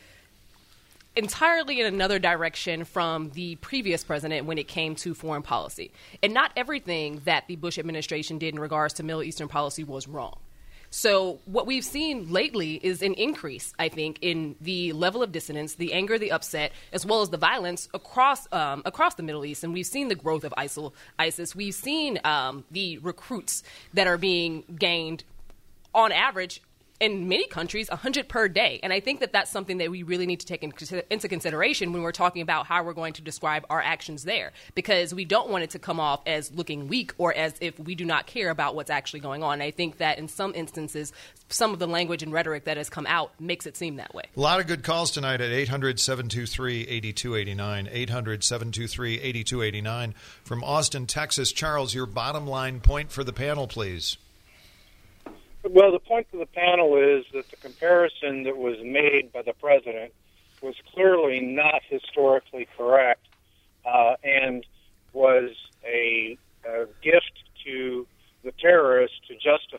entirely in another direction from the previous president when it came to foreign policy. And not everything that the Bush administration did in regards to Middle Eastern policy was wrong. So what we've seen lately is an increase, I think, in the level of dissonance, the anger, the upset, as well as the violence across the Middle East. And we've seen the growth of ISIS. We've seen the recruits that are being gained on average in many countries, 100 per day. And I think that that's something that we really need to take into consideration when we're talking about how we're going to describe our actions there, because we don't want it to come off as looking weak or as if we do not care about what's actually going on. And I think that in some instances, some of the language and rhetoric that has come out makes it seem that way. A lot of good calls tonight at 800-723-8289, 800-723-8289. From Austin, Texas. Charles, your bottom line point for the panel, please. Well, the point to the panel is that the comparison that was made by the president was clearly not historically correct and was a gift to the terrorists to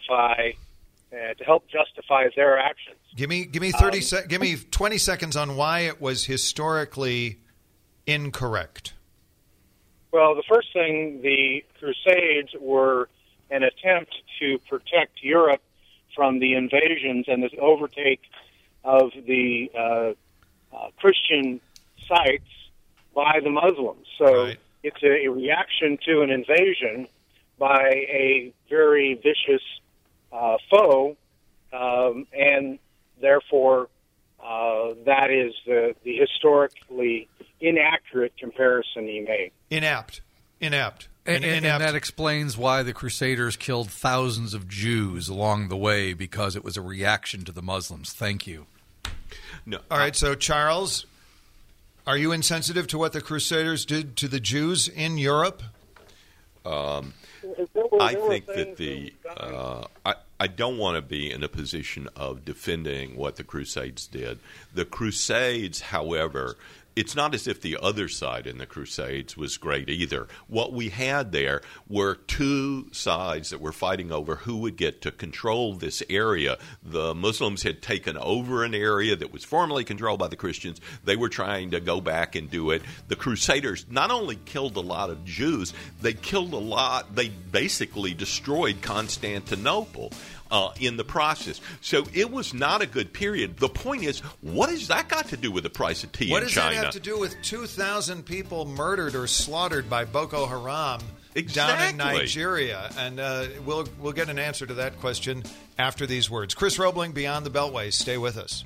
help justify their actions. Give me 20 seconds on why it was historically incorrect. Well, the first thing, the Crusades were an attempt to protect Europe from the invasions and the overtake of the Christian sites by the Muslims. So it's a reaction to an invasion by a very vicious foe, and therefore that is the historically inaccurate comparison he made. Inapt. And that explains why the Crusaders killed thousands of Jews along the way, because it was a reaction to the Muslims. Thank you. No. All right, so Charles, are you insensitive to what the Crusaders did to the Jews in Europe? I think that I don't want to be in a position of defending what the Crusades did. The Crusades, however, it's not as if the other side in the Crusades was great either. What we had there were two sides that were fighting over who would get to control this area. The Muslims had taken over an area that was formerly controlled by the Christians. They were trying to go back and do it. The Crusaders not only killed a lot of Jews, they basically destroyed Constantinople in the process. So it was not a good period. The point is, what has that got to do with the price of tea in China? What does that have to do with 2,000 people murdered or slaughtered by Boko Haram down in Nigeria? And we'll get an answer to that question after these words. Chris Roebling, Beyond the Beltway. Stay with us.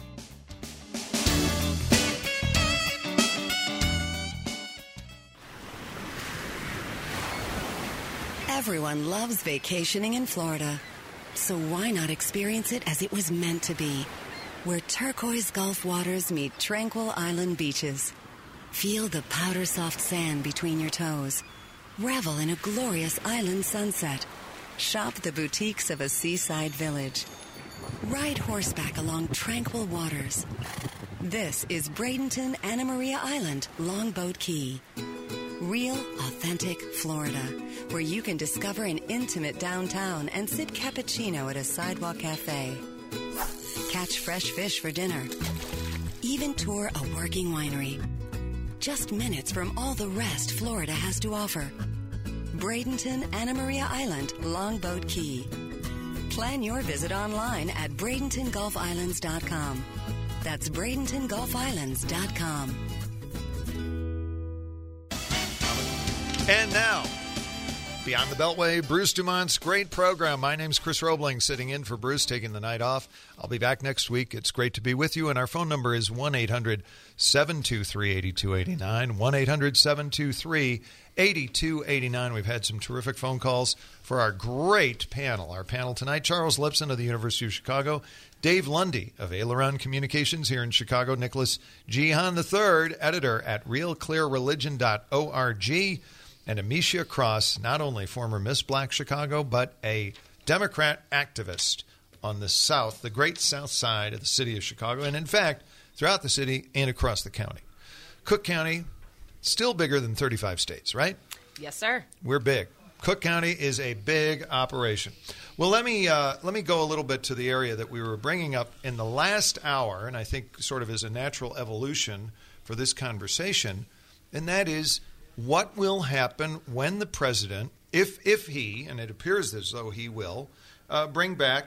Everyone loves vacationing in Florida. So why not experience it as it was meant to be, where turquoise Gulf waters meet tranquil island beaches. Feel the powder-soft sand between your toes. Revel in a glorious island sunset. Shop the boutiques of a seaside village. Ride horseback along tranquil waters. This is Bradenton Anna Maria Island, Longboat Key. Real, authentic Florida, where you can discover an intimate downtown and sip cappuccino at a sidewalk cafe. Catch fresh fish for dinner. Even tour a working winery. Just minutes from all the rest Florida has to offer. Bradenton Anna Maria Island, Longboat Key. Plan your visit online at BradentonGulfIslands.com. That's BradentonGulfIslands.com. And now, Beyond the Beltway, Bruce Dumont's great program. My name's Chris Roebling, sitting in for Bruce, taking the night off. I'll be back next week. It's great to be with you. And our phone number is 1-800-723-8289, 1-800-723-8289. We've had some terrific phone calls for our great panel. Our panel tonight, Charles Lipson of the University of Chicago, Dave Lundy of Aileron Communications here in Chicago, Nicholas Jihan III, editor at realclearreligion.org, and Amicia Cross, not only former Miss Black Chicago, but a Democrat activist on the south, the great south side of the city of Chicago, and in fact, throughout the city and across the county. Cook County, still bigger than 35 states, right? Yes, sir. We're big. Cook County is a big operation. Well, let me go a little bit to the area that we were bringing up in the last hour, and I think sort of as a natural evolution for this conversation, and that is what will happen when the president, if he, and it appears as though he will, bring back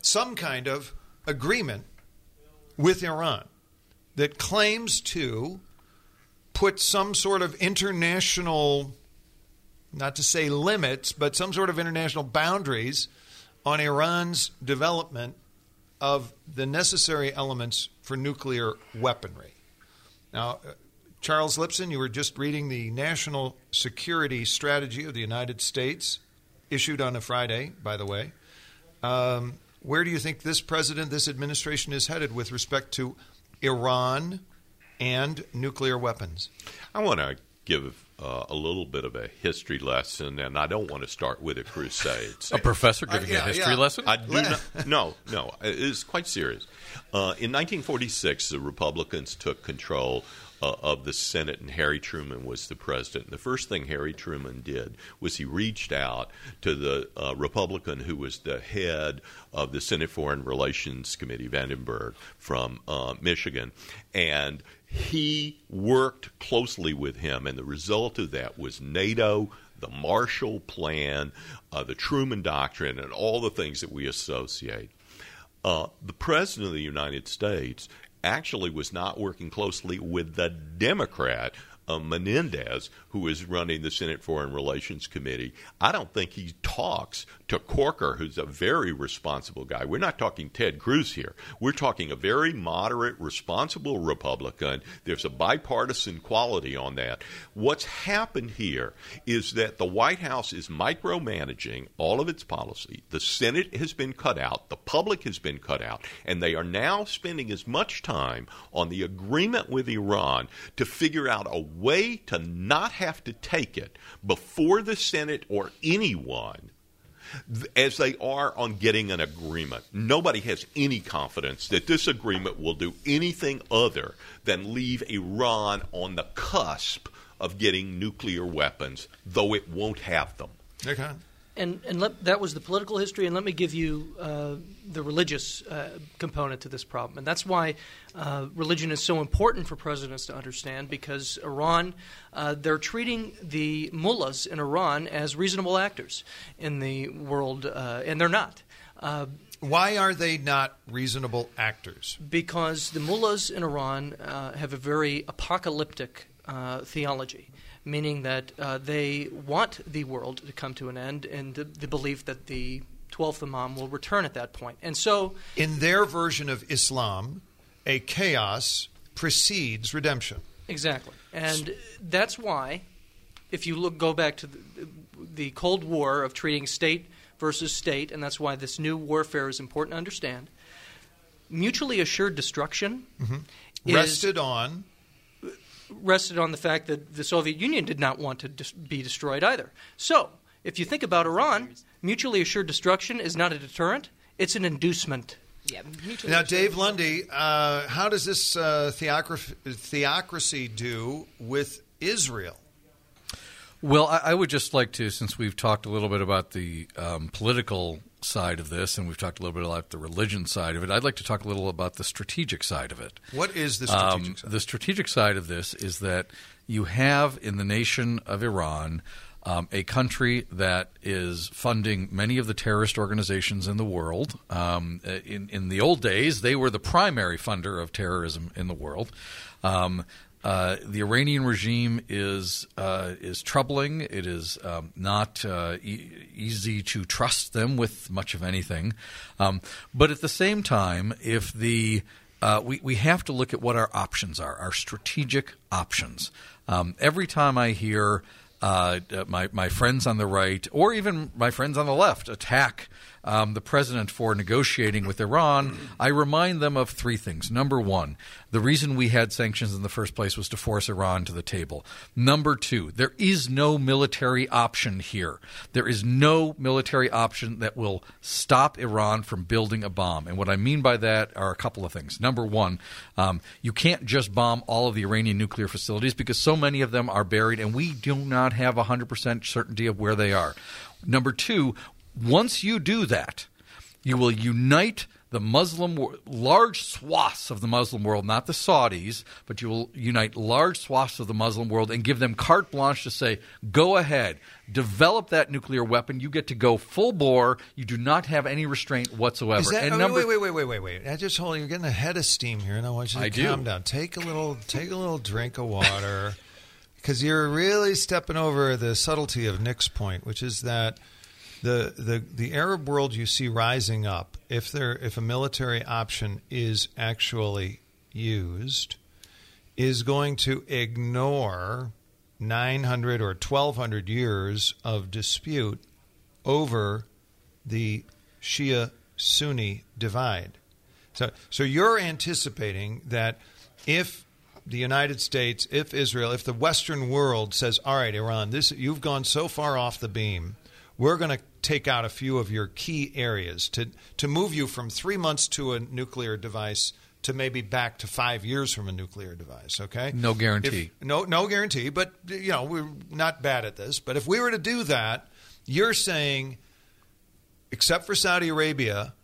some kind of agreement with Iran that claims to put some sort of international, not to say limits, but some sort of international boundaries on Iran's development of the necessary elements for nuclear weaponry. Now, Charles Lipson, you were just reading the National Security Strategy of the United States, issued on a Friday, by the way. Where do you think this president, this administration is headed with respect to Iran and nuclear weapons? I want to give a little bit of a history lesson, and I don't want to start with the Crusades. A professor giving a history lesson? I do not. No, it's quite serious. In 1946, the Republicans took control of the Senate, and Harry Truman was the president. The first thing Harry Truman did was he reached out to the Republican who was the head of the Senate Foreign Relations Committee, Vandenberg, from Michigan, and he worked closely with him, and the result of that was NATO, the Marshall Plan, the Truman Doctrine, and all the things that we associate. The President of the United States actually was not working closely with the Democrat, Menendez, who is running the Senate Foreign Relations Committee. I don't think he talks to Corker, who's a very responsible guy. We're not talking Ted Cruz here. We're talking a very moderate, responsible Republican. There's a bipartisan quality on that. What's happened here is that the White House is micromanaging all of its policy. The Senate has been cut out. The public has been cut out. And they are now spending as much time on the agreement with Iran to figure out a way to not have to take it before the Senate or anyone as they are on getting an agreement. Nobody has any confidence that this agreement will do anything other than leave Iran on the cusp of getting nuclear weapons, though it won't have them. Okay. That was the political history, and let me give you the religious component to this problem. And that's why religion is so important for presidents to understand, because Iran, they're treating the mullahs in Iran as reasonable actors in the world, and they're not. Why are they not reasonable actors? Because the mullahs in Iran have a very apocalyptic theology, meaning that they want the world to come to an end, and the belief that the 12th Imam will return at that point. And so, in their version of Islam, a chaos precedes redemption. Exactly. And that's why, if you go back to the Cold War of treating state versus state, and that's why this new warfare is important to understand, mutually assured destruction rested on the fact that the Soviet Union did not want to be destroyed either. So, if you think about Iran, mutually assured destruction is not a deterrent, it's an inducement. Yeah, now, Dave Lundy, how does this theocracy do with Israel? Well, I would just like to, since we've talked a little bit about the political side of this, and we've talked a little bit about the religion side of it, I'd like to talk a little about the strategic side of it. What is the strategic side? The strategic side of this is that you have in the nation of Iran a country that is funding many of the terrorist organizations in the world. In the old days, they were the primary funder of terrorism in the world. The Iranian regime is troubling. It is not easy to trust them with much of anything. But at the same time, if we have to look at what our options are, our strategic options. Every time I hear my friends on the right or even my friends on the left attack the president for negotiating with Iran, I remind them of three things. Number one, the reason we had sanctions in the first place was to force Iran to the table. Number two, there is no military option here. There is no military option that will stop Iran from building a bomb. And what I mean by that are a couple of things. Number one, you can't just bomb all of the Iranian nuclear facilities because so many of them are buried and we do not have 100% certainty of where they are. Number two, once you do that, You will unite the large swaths of the Muslim world, not the Saudis, but you will unite large swaths of the Muslim world and give them carte blanche to say, go ahead, develop that nuclear weapon. You get to go full bore. You do not have any restraint whatsoever. Wait. I just hold. You're getting ahead of steam here, and I want you to calm down. Take a little drink of water, because you're really stepping over the subtlety of Nick's point, which is that the Arab world you see rising up, if a military option is actually used, is going to ignore 900 or 1,200 years of dispute over the Shia-Sunni divide. So you're anticipating that if the United States, if Israel, if the Western world says, all right, Iran, you've gone so far off the beam, we're going to take out a few of your key areas to move you from 3 months to a nuclear device to maybe back to 5 years from a nuclear device, okay? No guarantee. No guarantee, but we're not bad at this. But if we were to do that, you're saying, except for Saudi Arabia,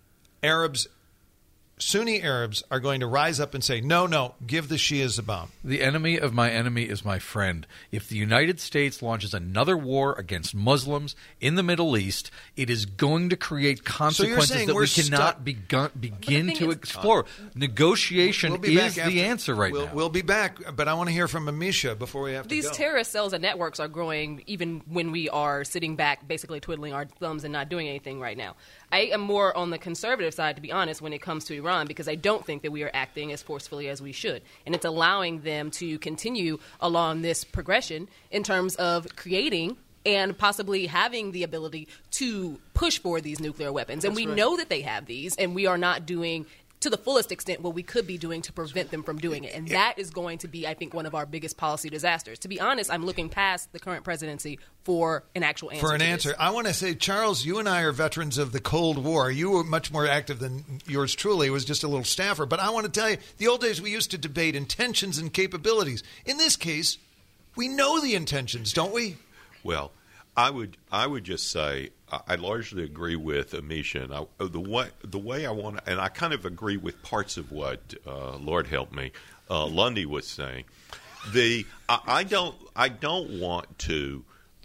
Sunni Arabs are going to rise up and say, no, give the Shias a bomb. The enemy of my enemy is my friend. If the United States launches another war against Muslims in the Middle East, it is going to create consequences that we cannot begin to explore. Negotiation is the answer right now. We'll be back, but I want to hear from Amisha before we have to go. These terrorist cells and networks are growing even when we are sitting back, basically twiddling our thumbs and not doing anything right now. I am more on the conservative side, to be honest, when it comes to Iran, because I don't think that we are acting as forcefully as we should. And it's allowing them to continue along this progression in terms of creating and possibly having the ability to push for these nuclear weapons. And we know that they have these, and we are not doing to the fullest extent what we could be doing to prevent them from doing it. And that is going to be, I think, one of our biggest policy disasters. To be honest, I'm looking past the current presidency for an actual answer. I want to say, Charles, you and I are veterans of the Cold War. You were much more active than yours truly. It was just a little staffer. But I want to tell you, the old days we used to debate intentions and capabilities. In this case, we know the intentions, don't we? Well, I would just say I largely agree with Amisha, and the way I want to, and I kind of agree with parts of what Lord help me, Lundy was saying. I don't want to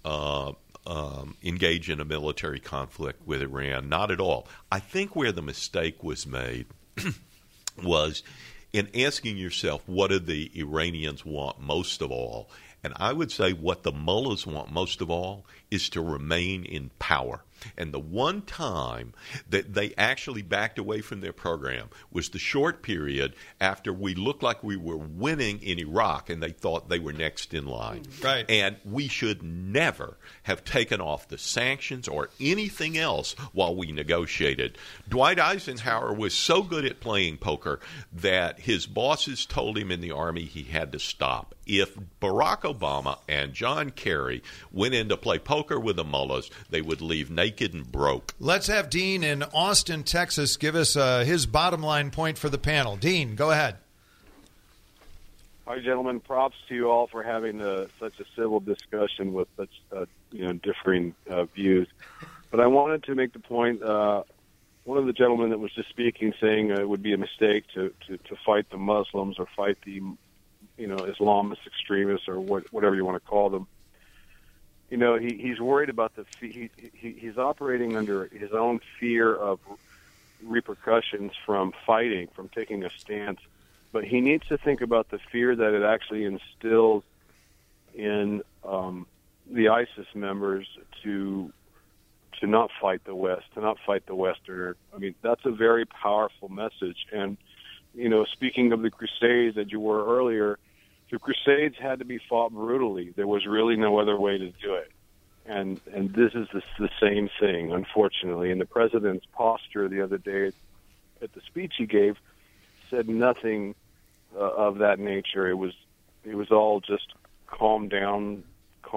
engage in a military conflict with Iran, not at all. I think where the mistake was made was in asking yourself, what do the Iranians want most of all? And I would say what the mullahs want most of all is to remain in power. And the one time that they actually backed away from their program was the short period after we looked like we were winning in Iraq and they thought they were next in line. Right. And we should never have taken off the sanctions or anything else while we negotiated. Dwight Eisenhower was so good at playing poker that his bosses told him in the Army he had to stop. If Barack Obama and John Kerry went in to play poker with the mullahs, they would leave naked and broke. Let's have Dean in Austin, Texas, give us his bottom line point for the panel. Dean, go ahead. Hi, gentlemen. Props to you all for having such a civil discussion with such differing views. But I wanted to make the point. One of the gentlemen that was just speaking, saying it would be a mistake to fight the Muslims or fight the Islamist extremists or whatever you want to call them. He's worried about he's operating under his own fear of repercussions from fighting, from taking a stance. But he needs to think about the fear that it actually instills in the ISIS members to not fight the West, to not fight the Westerner. I mean, that's a very powerful message. And, speaking of the Crusades that you were earlier, the Crusades had to be fought brutally. There was really no other way to do it. And this is the same thing, unfortunately. And the president's posture the other day at the speech he gave said nothing of that nature. It was all just calm down,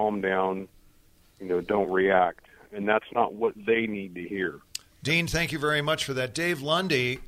don't react. And that's not what they need to hear. Dean, thank you very much for that. Dave Lundy,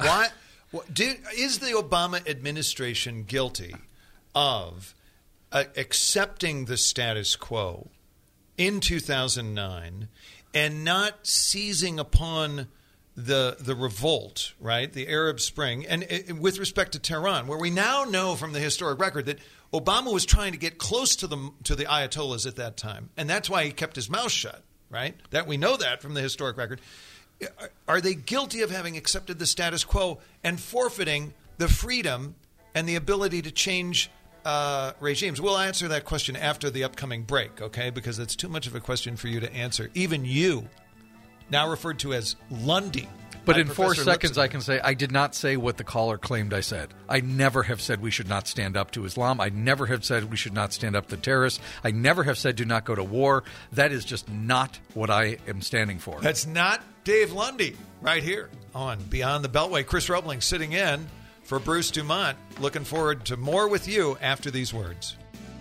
is the Obama administration guilty of accepting the status quo in 2009 and not seizing upon the revolt, right, the Arab Spring, and with respect to Tehran, where we now know from the historic record that Obama was trying to get close to the Ayatollahs at that time, and that's why he kept his mouth shut, right? That we know that from the historic record. Are they guilty of having accepted the status quo and forfeiting the freedom and the ability to change regimes? We'll answer that question after the upcoming break, okay? Because it's too much of a question for you to answer. Even you, now referred to as Lundy. But in 4 seconds, I can say I did not say what the caller claimed I said. I never have said we should not stand up to Islam. I never have said we should not stand up to terrorists. I never have said do not go to war. That is just not what I am standing for. That's not Dave Lundy right here on Beyond the Beltway. Chris Roebling sitting in for Bruce Dumont. Looking forward to more with you after these words.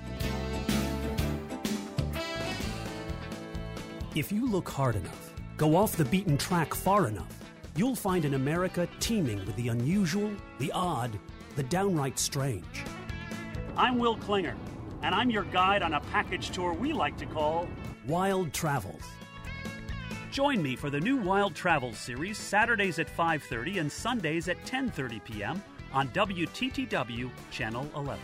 If you look hard enough, go off the beaten track far enough, you'll find an America teeming with the unusual, the odd, the downright strange. I'm Will Klinger, and I'm your guide on a package tour we like to call Wild Travels. Join me for the new Wild Travels series, Saturdays at 5:30 and Sundays at 10:30 p.m. on WTTW Channel 11.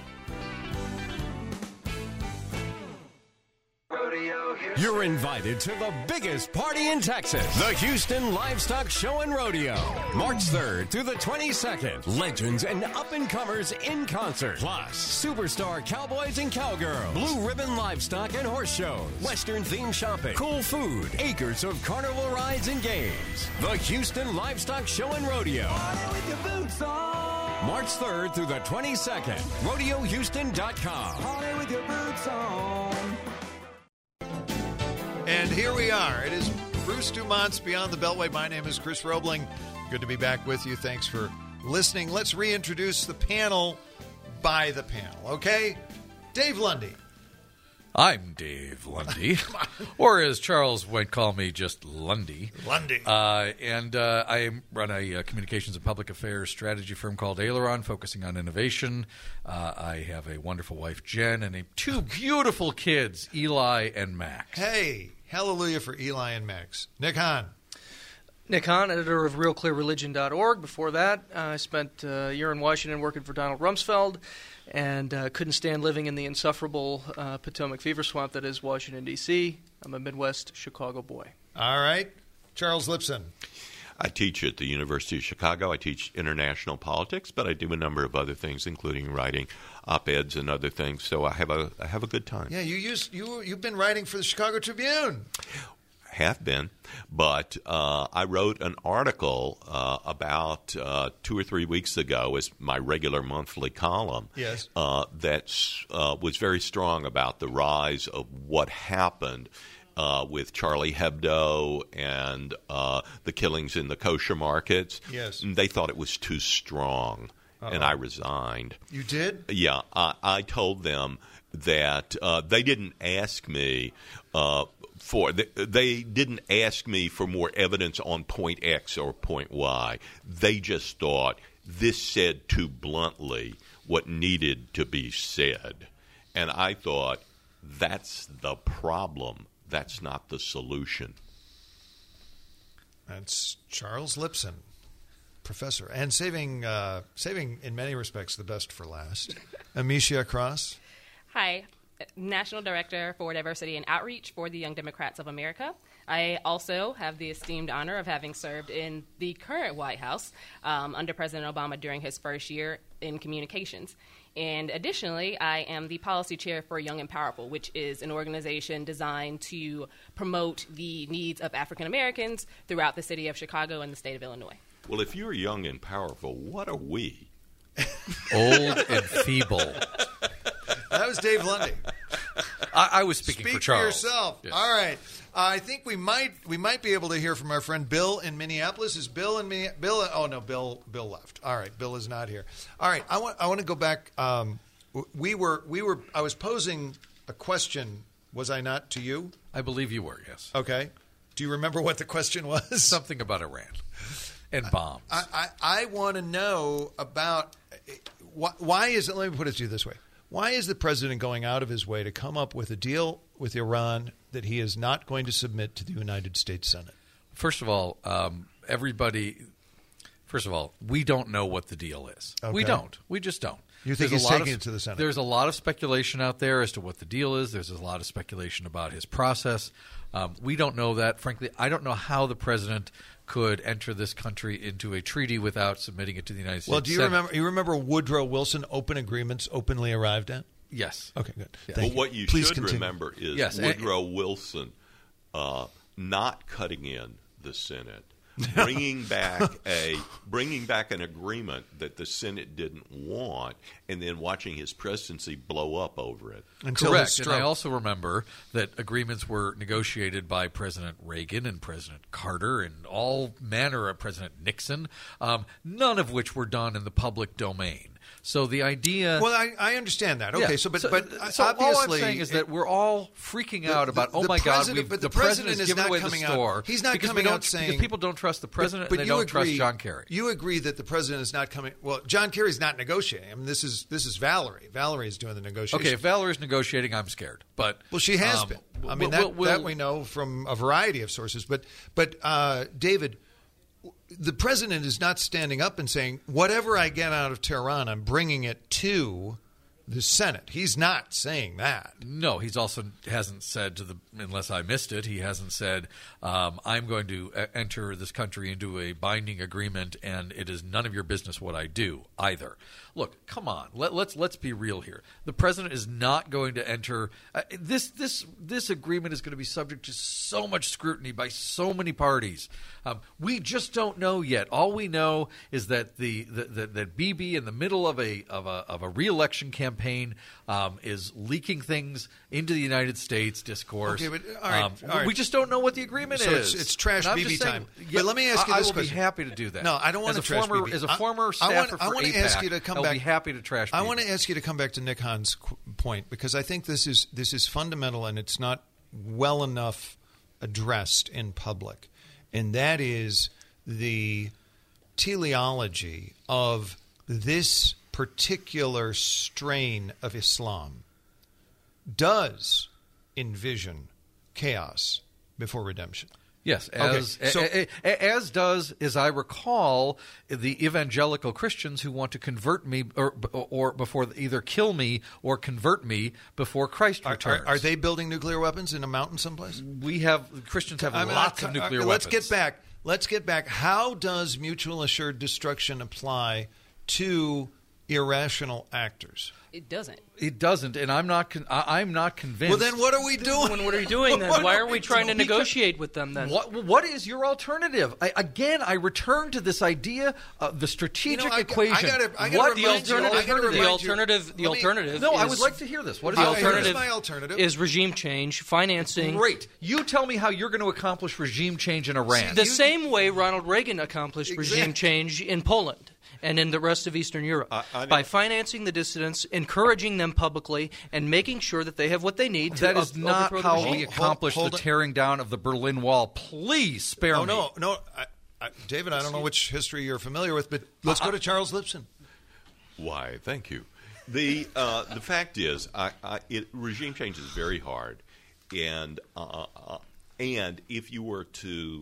You're invited to the biggest party in Texas, the Houston Livestock Show and Rodeo. March 3rd through the 22nd. Legends and up-and-comers in concert. Plus, superstar cowboys and cowgirls, blue ribbon livestock and horse shows, Western-themed shopping, cool food, acres of carnival rides and games. The Houston Livestock Show and Rodeo. Party with your boots on. March 3rd through the 22nd. RodeoHouston.com. Party with your boots on. And here we are. It is Bruce Dumont's Beyond the Beltway. My name is Chris Roebling. Good to be back with you. Thanks for listening. Let's reintroduce the panel by the panel, okay? Dave Lundy. I'm Dave Lundy, or as Charles would call me, just Lundy. Lundy. And I run a communications and public affairs strategy firm called Aileron, focusing on innovation. I have a wonderful wife, Jen, and two beautiful kids, Eli and Max. Hey, hallelujah for Eli and Max. Nick Hahn. Nick Hahn, editor of RealClearReligion.org. Before that, I spent a year in Washington working for Donald Rumsfeld, and couldn't stand living in the insufferable Potomac fever swamp that is Washington, D.C. I'm a Midwest Chicago boy. All right. Charles Lipson. I teach at the University of Chicago. I teach international politics, but I do a number of other things, including writing op-eds and other things. So I have a good time. Yeah, you've been writing for the Chicago Tribune. Have been, but I wrote an article about 2 or 3 weeks ago as my regular monthly column. Yes. That was very strong about the rise of what happened with Charlie Hebdo and the killings in the kosher markets. Yes. And they thought it was too strong, and I resigned. You did? Yeah. I told them that they didn't ask me they didn't ask me for more evidence on point X or point Y. They just thought this said too bluntly what needed to be said. And I thought, that's the problem. That's not the solution. That's Charles Lipson, professor, and saving in many respects the best for last. Amicia Cross. Hi. National Director for Diversity and Outreach for the Young Democrats of America. I also have the esteemed honor of having served in the current White House under President Obama during his first year in communications. And additionally, I am the policy chair for Young and Powerful, which is an organization designed to promote the needs of African Americans throughout the city of Chicago and the state of Illinois. Well, if you're young and powerful, what are we? Old and feeble. That was Dave Lundy. I was speaking for Charles. Speak for yourself. Yes. All right. I think we might be able to hear from our friend Bill in Minneapolis. Is Bill in Minneapolis? Bill? Oh no, Bill left. All right, Bill is not here. All right. I want to go back. I was posing a question. Was I not to you? I believe you were. Yes. Okay. Do you remember what the question was? Something about Iran and bombs. I want to know about why is it. Let me put it to you this way. Why is the president going out of his way to come up with a deal with Iran that he is not going to submit to the United States Senate? First of all, everybody. First of all, we don't know what the deal is. Okay. We don't. We just don't. You think There's he's a lot taking of- it to the Senate? There's a lot of speculation out there as to what the deal is. There's a lot of speculation about his process. We don't know that. Frankly, I don't know how the president could enter this country into a treaty without submitting it to the United States Well, do you Senate. remember? You remember Woodrow Wilson open agreements openly arrived at? Yes. Okay, good. Yeah. Thank But what you Please should continue. remember is Yes, Woodrow Wilson not cutting in the Senate, bringing back an agreement that the Senate didn't want, and then watching his presidency blow up over it. Correct. And I also remember that agreements were negotiated by President Reagan and President Carter and all manner of President Nixon, none of which were done in the public domain. So the idea. Well, I understand that. Okay, Yeah. so so obviously, all I'm saying is that we're all freaking out about. Oh my God! But the president is not giving away coming the store. out. He's not because coming we out don't, saying because people don't trust the president but and they you don't trust agree- John Kerry. You agree that the president is not coming. Well, John Kerry's not negotiating. I mean, this is Valerie. Valerie is doing the negotiation. Okay, if Valerie's negotiating, I'm scared. But well, she has been. I mean, that we know from a variety of sources. But David, the president is not standing up and saying, whatever I get out of Tehran, I'm bringing it to the Senate. He's not saying that. No, he's also hasn't said to the, unless I missed it, he hasn't said, I'm going to enter this country into a binding agreement and it is none of your business what I do either. Look, come on. Let's be real here. The president is not going to enter this agreement is going to be subject to so much scrutiny by so many parties. We just don't know yet. All we know is that that Bibi in the middle of a re-election campaign is leaking things into the United States discourse. Okay, but all right. We just don't know what the agreement So is. it's trash And I'm Bibi just saying, time. yeah, But let me ask you I this will question. be happy to do that. No, I don't want to trash Bibi. As a former staffer I for want to AIPAC, ask you to come I'll back. be happy to trash I Bibi. want to ask you to come back to Nick Hahn's point because I think this is fundamental and it's not well enough addressed in public, and that is the teleology of this particular strain of Islam does envision chaos before redemption. Yes, Okay, as does, as I recall, the evangelical Christians who want to convert me or before either kill me or convert me before Christ returns. Are they building nuclear weapons in a mountain someplace? Christians have lots of nuclear weapons. weapons. Let's get back. How does mutual assured destruction apply to irrational actors? It doesn't. It doesn't, and I'm not convinced. Well, then what are we doing? What are we doing then? Why are we trying to negotiate with them then? What is your alternative? I return to this idea of the strategic equation. The alternative. No, is, I would like to hear this. What is the alternative? alternative? My alternative is regime change, financing. Great. You tell me how you're going to accomplish regime change in Iran. The same way Ronald Reagan accomplished regime change in Poland and in the rest of Eastern Europe by financing the dissidents, encouraging them publicly, and making sure that they have what they need to That is not overthrow the how regime. we accomplish the tearing down of the Berlin Wall. Please spare me. No. David, I don't know which history you're familiar with, but let's go to Charles Lipson. Why, thank you. The fact is, regime change is very hard, and if you were to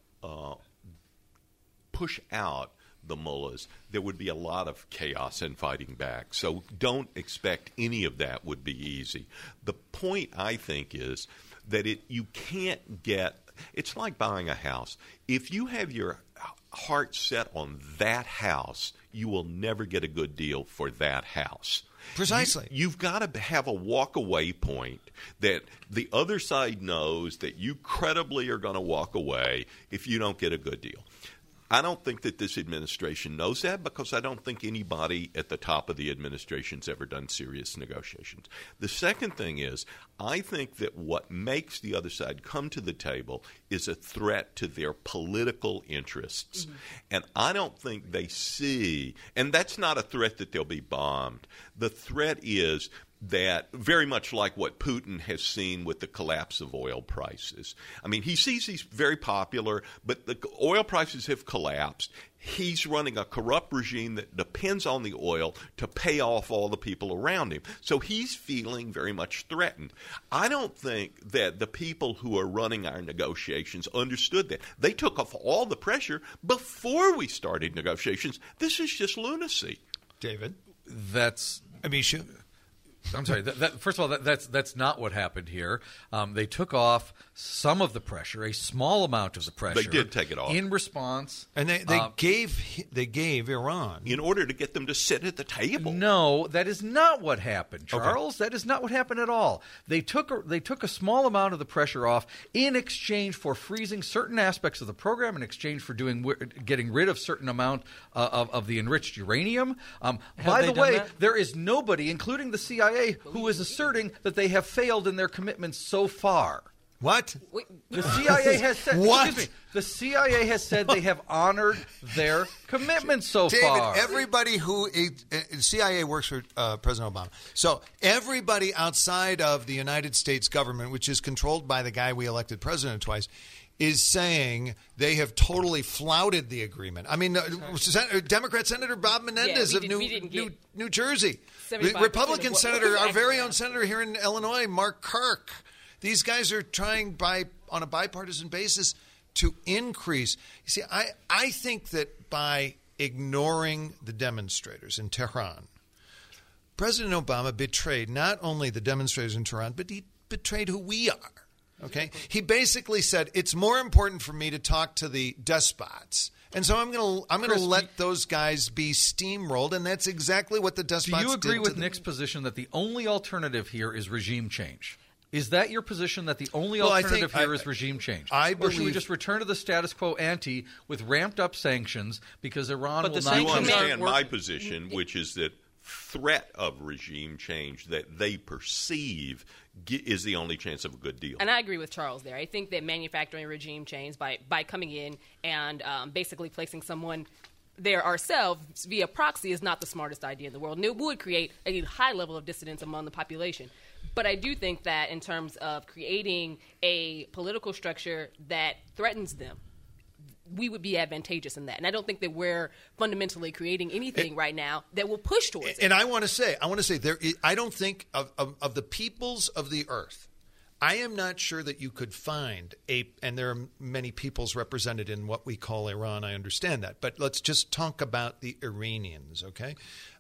push out the mullahs, there would be a lot of chaos and fighting back. So don't expect any of that would be easy. The point, I think, is that you can't get – it's like buying a house. If you have your heart set on that house, you will never get a good deal for that house. Precisely. You've got to have a walk-away point that the other side knows that you credibly are going to walk away if you don't get a good deal. I don't think that this administration knows that because I don't think anybody at the top of the administration's ever done serious negotiations. The second thing is I think that what makes the other side come to the table is a threat to their political interests. Mm-hmm. And I don't think they see – and that's not a threat that they'll be bombed. The threat is that very much like what Putin has seen with the collapse of oil prices. I mean, he sees he's very popular, but the oil prices have collapsed. He's running a corrupt regime that depends on the oil to pay off all the people around him. So he's feeling very much threatened. I don't think that the people who are running our negotiations understood that. They took off all the pressure before we started negotiations. This is just lunacy. David? That's Amisha? I'm sorry. First of all, that's not what happened here. They took off some of the pressure, a small amount of the pressure. They did take it off in response, and they gave Iran in order to get them to sit at the table. No, that is not what happened, Charles. Okay. That is not what happened at all. They took a small amount of the pressure off in exchange for freezing certain aspects of the program, in exchange for getting rid of certain amount of the enriched uranium. By the way, there is nobody, including the CIA, who is asserting that they have failed in their commitments so far. What? The CIA has said. What? Excuse me. The CIA has said they have honored their commitments so David, far. Everybody who CIA works for President Obama. So everybody outside of the United States government, which is controlled by the guy we elected president twice, is saying they have totally flouted the agreement. I mean, Democrat Senator Bob Menendez of New Jersey, Republican Senator, our very own senator here in Illinois, Mark Kirk. These guys are trying on a bipartisan basis to increase. You see, I think that by ignoring the demonstrators in Tehran, President Obama betrayed not only the demonstrators in Tehran, but he betrayed who we are. Okay, he basically said it's more important for me to talk to the despots, and so I'm going to let those guys be steamrolled, and that's exactly what the despots did. Do you agree with Nick's position that the only alternative here is regime change? Is that your position, that the only alternative here is regime change? Or should we just return to the status quo ante with ramped up sanctions because Iran will not... You understand my position, which is that threat of regime change that they perceive is the only chance of a good deal. And I agree with Charles there. I think that manufacturing regime change by coming in and basically placing someone there ourselves via proxy is not the smartest idea in the world. And it would create a high level of dissidence among the population. But I do think that in terms of creating a political structure that threatens them, we would be advantageous in that. And I don't think that we're fundamentally creating anything right now that will push towards it. And I want to say, I don't think of the peoples of the earth, I am not sure that you could find and there are many peoples represented in what we call Iran, I understand that. But let's just talk about the Iranians, okay?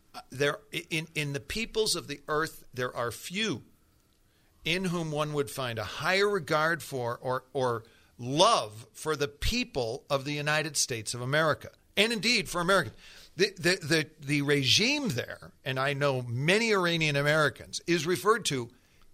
In the peoples of the earth, there are few in whom one would find a higher regard for or love for the people of the United States of America, and indeed for Americans. The regime there, and I know many Iranian Americans, is referred to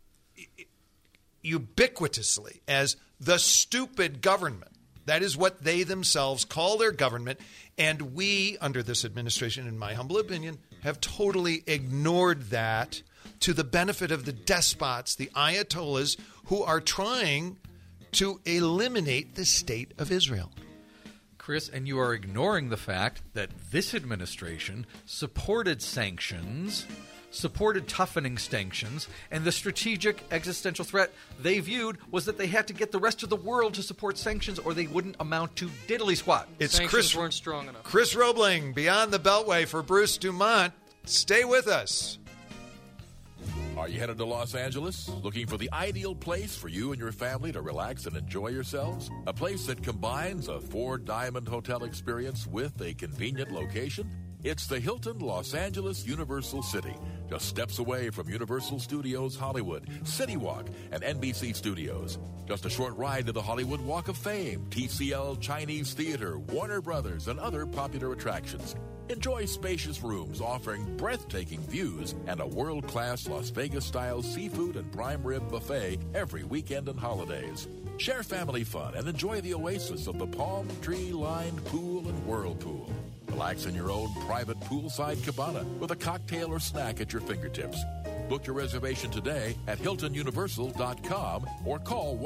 ubiquitously as the stupid government. That is what they themselves call their government, and we, under this administration, in my humble opinion, have totally ignored that to the benefit of the despots, the ayatollahs, who are trying to eliminate the state of Israel. Chris, and you are ignoring the fact that this administration supported sanctions, supported toughening sanctions, and the strategic existential threat they viewed was that they had to get the rest of the world to support sanctions or they wouldn't amount to diddly squat. Sanctions weren't strong enough. Chris Roebling, Beyond the Beltway for Bruce Dumont. Stay with us. Are you headed to Los Angeles? Looking for the ideal place for you and your family to relax and enjoy yourselves? A place that combines a four-diamond hotel experience with a convenient location? It's the Hilton Los Angeles Universal City, just steps away from Universal Studios Hollywood, City Walk, and NBC Studios. Just a short ride to the Hollywood Walk of Fame, TCL Chinese Theater, Warner Brothers, and other popular attractions. Enjoy spacious rooms offering breathtaking views and a world-class Las Vegas-style seafood and prime rib buffet every weekend and holidays. Share family fun and enjoy the oasis of the palm tree-lined pool and whirlpool. Relax in your own private poolside cabana with a cocktail or snack at your fingertips. Book your reservation today at HiltonUniversal.com or call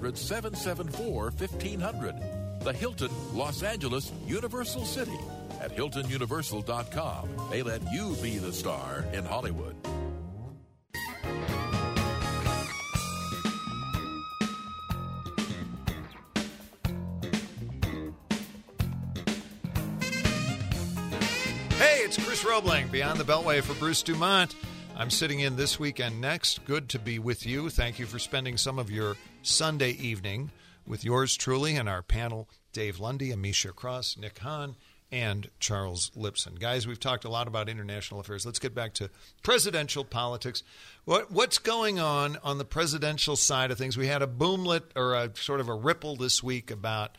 1-800-774-1500. The Hilton Los Angeles Universal City. At HiltonUniversal.com, they let you be the star in Hollywood. Chris Roebling, Beyond the Beltway for Bruce Dumont. I'm sitting in this week and next. Good to be with you. Thank you for spending some of your Sunday evening with yours truly and our panel, Dave Lundy, Amisha Cross, Nick Hahn, and Charles Lipson. Guys, we've talked a lot about international affairs. Let's get back to presidential politics. What's going on the presidential side of things? We had a boomlet or a sort of a ripple this week about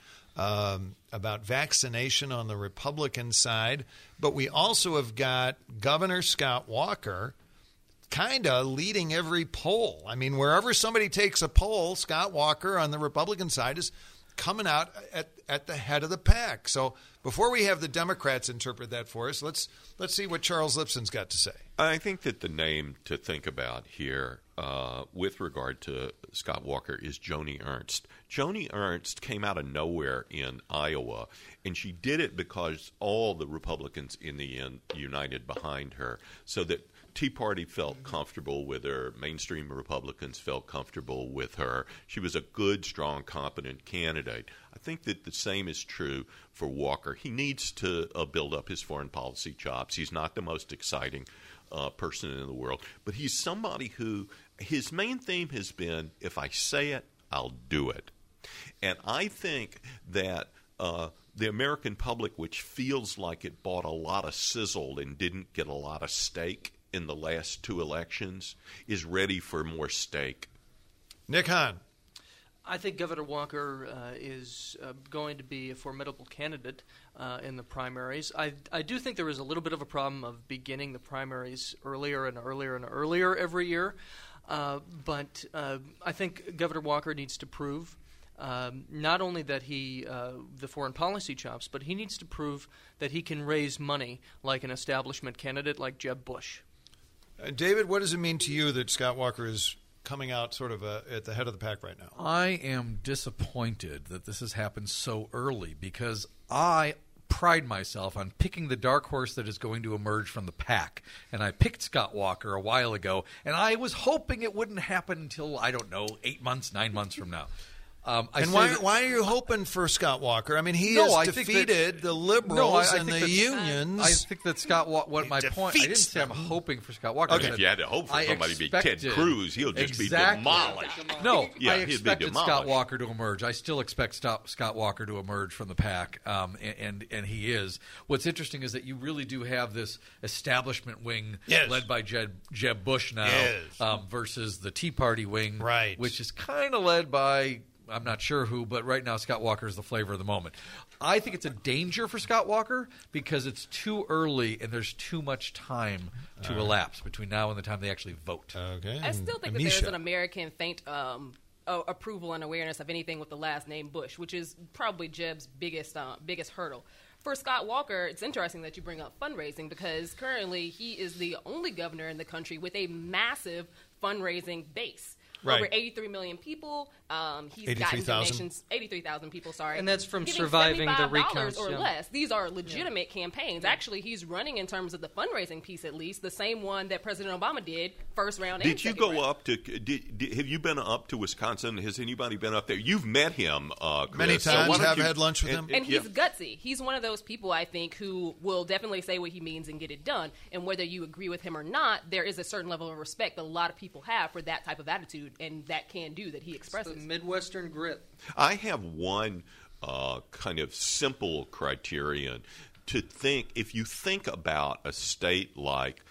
vaccination on the Republican side, but we also have got Governor Scott Walker kind of leading every poll. I mean, wherever somebody takes a poll, Scott Walker on the Republican side is coming out at the head of the pack. So before we have the Democrats interpret that for us, let's see what Charles Lipson's got to say. I think that the name to think about here with regard to Scott Walker is Joni Ernst. Joni Ernst came out of nowhere in Iowa, and she did it because all the Republicans in the end united behind her, so that Tea Party felt comfortable with her. Mainstream Republicans felt comfortable with her. She was a good, strong, competent candidate. I think that the same is true for Walker. He needs to build up his foreign policy chops. He's not the most exciting person in the world, but he's somebody who his main theme has been, if I say it, I'll do it. And I think that the American public, which feels like it bought a lot of sizzle and didn't get a lot of steak in the last two elections, is ready for more steak. Nick Hahn. I think Governor Walker is going to be a formidable candidate in the primaries. I do think there is a little bit of a problem of beginning the primaries earlier and earlier and earlier every year. But I think Governor Walker needs to prove not only that he the foreign policy chops, but he needs to prove that he can raise money like an establishment candidate like Jeb Bush. David, what does it mean to you that Scott Walker is coming out sort of at the head of the pack right now? I am disappointed that this has happened so early because I pride myself on picking the dark horse that is going to emerge from the pack. And I picked Scott Walker a while ago, and I was hoping it wouldn't happen until, 8 months, 9 months from now. Why are you hoping for Scott Walker? I mean, he has defeated the liberals and the unions. I think that Scott Walker, my point, I didn't say I'm hoping for Scott Walker. Okay. If you had to hope for somebody be Ted Cruz, he'll just be demolished. No, I expected Scott Walker to emerge. I still expect Scott Walker to emerge from the pack, and he is. What's interesting is that you really do have this establishment wing led by Jeb Bush now versus the Tea Party wing, which is kind of led by I'm not sure who, but right now Scott Walker is the flavor of the moment. I think it's a danger for Scott Walker because it's too early and there's too much time to elapse between now and the time they actually vote. Okay. I still think that there's an American faint approval and awareness of anything with the last name Bush, which is probably Jeb's biggest hurdle. For Scott Walker, it's interesting that you bring up fundraising because currently he is the only governor in the country with a massive fundraising base. Right. Over 83 million people. He's 83,000 people, sorry. And that's from giving surviving the $75 recounts. or less. These are legitimate campaigns. Actually, he's running in terms of the fundraising piece, at least, the same one that President Obama did first round and second round. Did you go up to have you been up to Wisconsin? Has anybody been up there? You've met him, Chris. Many times. Have had lunch with him. And he's gutsy. He's one of those people, I think, who will definitely say what he means and get it done. And whether you agree with him or not, there is a certain level of respect that a lot of people have for that type of attitude and that can-do that he expresses. It's the Midwestern grit. I have one kind of simple criterion to think. If you think about a state like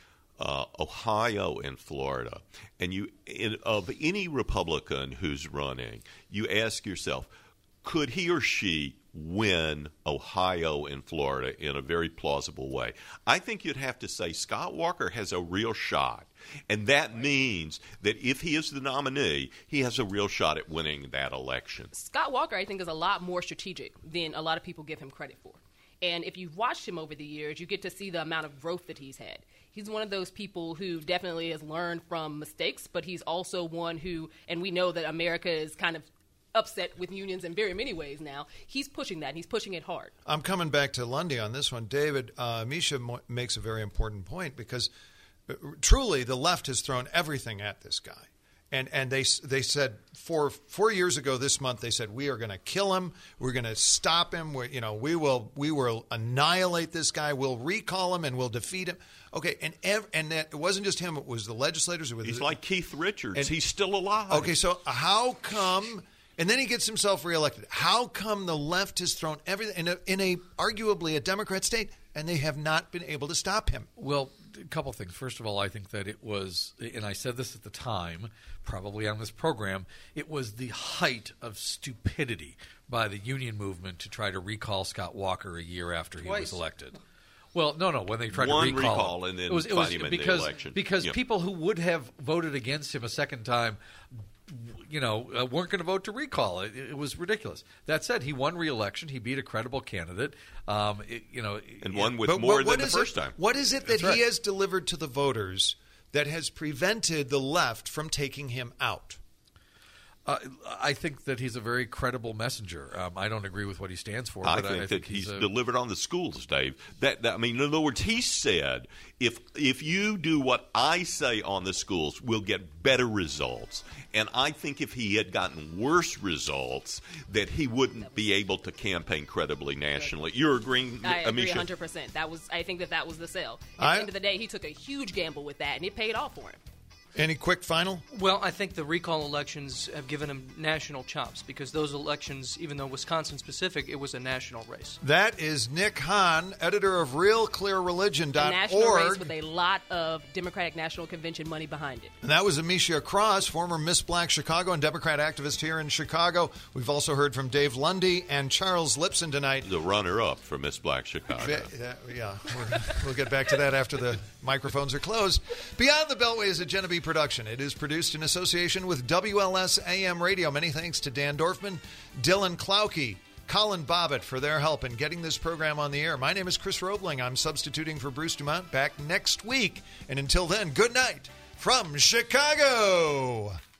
Ohio and Florida, and of any Republican who's running, you ask yourself, could he or she win Ohio and Florida in a very plausible way? I think you'd have to say Scott Walker has a real shot. And that means that if he is the nominee, he has a real shot at winning that election. Scott Walker, I think, is a lot more strategic than a lot of people give him credit for. And if you've watched him over the years, you get to see the amount of growth that he's had. He's one of those people who definitely has learned from mistakes, but he's also one who, and we know that America is kind of upset with unions in very many ways now. He's pushing that, and he's pushing it hard. I'm coming back to Lundy on this one. David, Misha makes a very important point because truly the left has thrown everything at this guy. And they said 4 years ago this month, they said, we are going to kill him. We're going to stop him. We will annihilate this guy. We'll recall him and we'll defeat him. Okay, and that it wasn't just him. It was the legislators. He's like Keith Richards. He's still alive. Okay, so how come – and then he gets himself reelected. How come the left has thrown everything in a arguably a Democrat state and they have not been able to stop him? Well, a couple of things. First of all, I think that it was, and I said this at the time, probably on this program, it was the height of stupidity by the union movement to try to recall Scott Walker a year after he was elected. Well, no, when they tried to recall him, and then it was find him in the election. Because people who would have voted against him a second time, weren't going to vote to recall it. It was ridiculous. That said, he won re-election. He beat a credible candidate. And won with more than the first time. What is it that he has delivered to the voters that has prevented the left from taking him out? I think that he's a very credible messenger. I don't agree with what he stands for. I but think that he's delivered on the schools, Dave. I mean, in other words, he said, if you do what I say on the schools, we'll get better results. And I think if he had gotten worse results, that he wouldn't be able to campaign credibly nationally. You're agreeing, I agree Amisha? 100%. I think that was the sell. At the end of the day, he took a huge gamble with that, and it paid off for him. Any quick final? Well, I think the recall elections have given him national chops because those elections, even though Wisconsin-specific, it was a national race. That is Nick Hahn, editor of RealClearReligion.org. A national race with a lot of Democratic National Convention money behind it. And that was Amisha Cross, former Miss Black Chicago and Democrat activist here in Chicago. We've also heard from Dave Lundy and Charles Lipson tonight. The runner-up for Miss Black Chicago. Yeah, we'll get back to that after the microphones are closed. Beyond the Beltway is a Genevieve production. It is produced in association with WLS AM Radio. Many thanks to Dan Dorfman, Dylan Klauke, Colin Bobbitt for their help in getting this program on the air. My name is Chris Roebling. I'm substituting for Bruce Dumont. Back next week. And until then, good night from Chicago.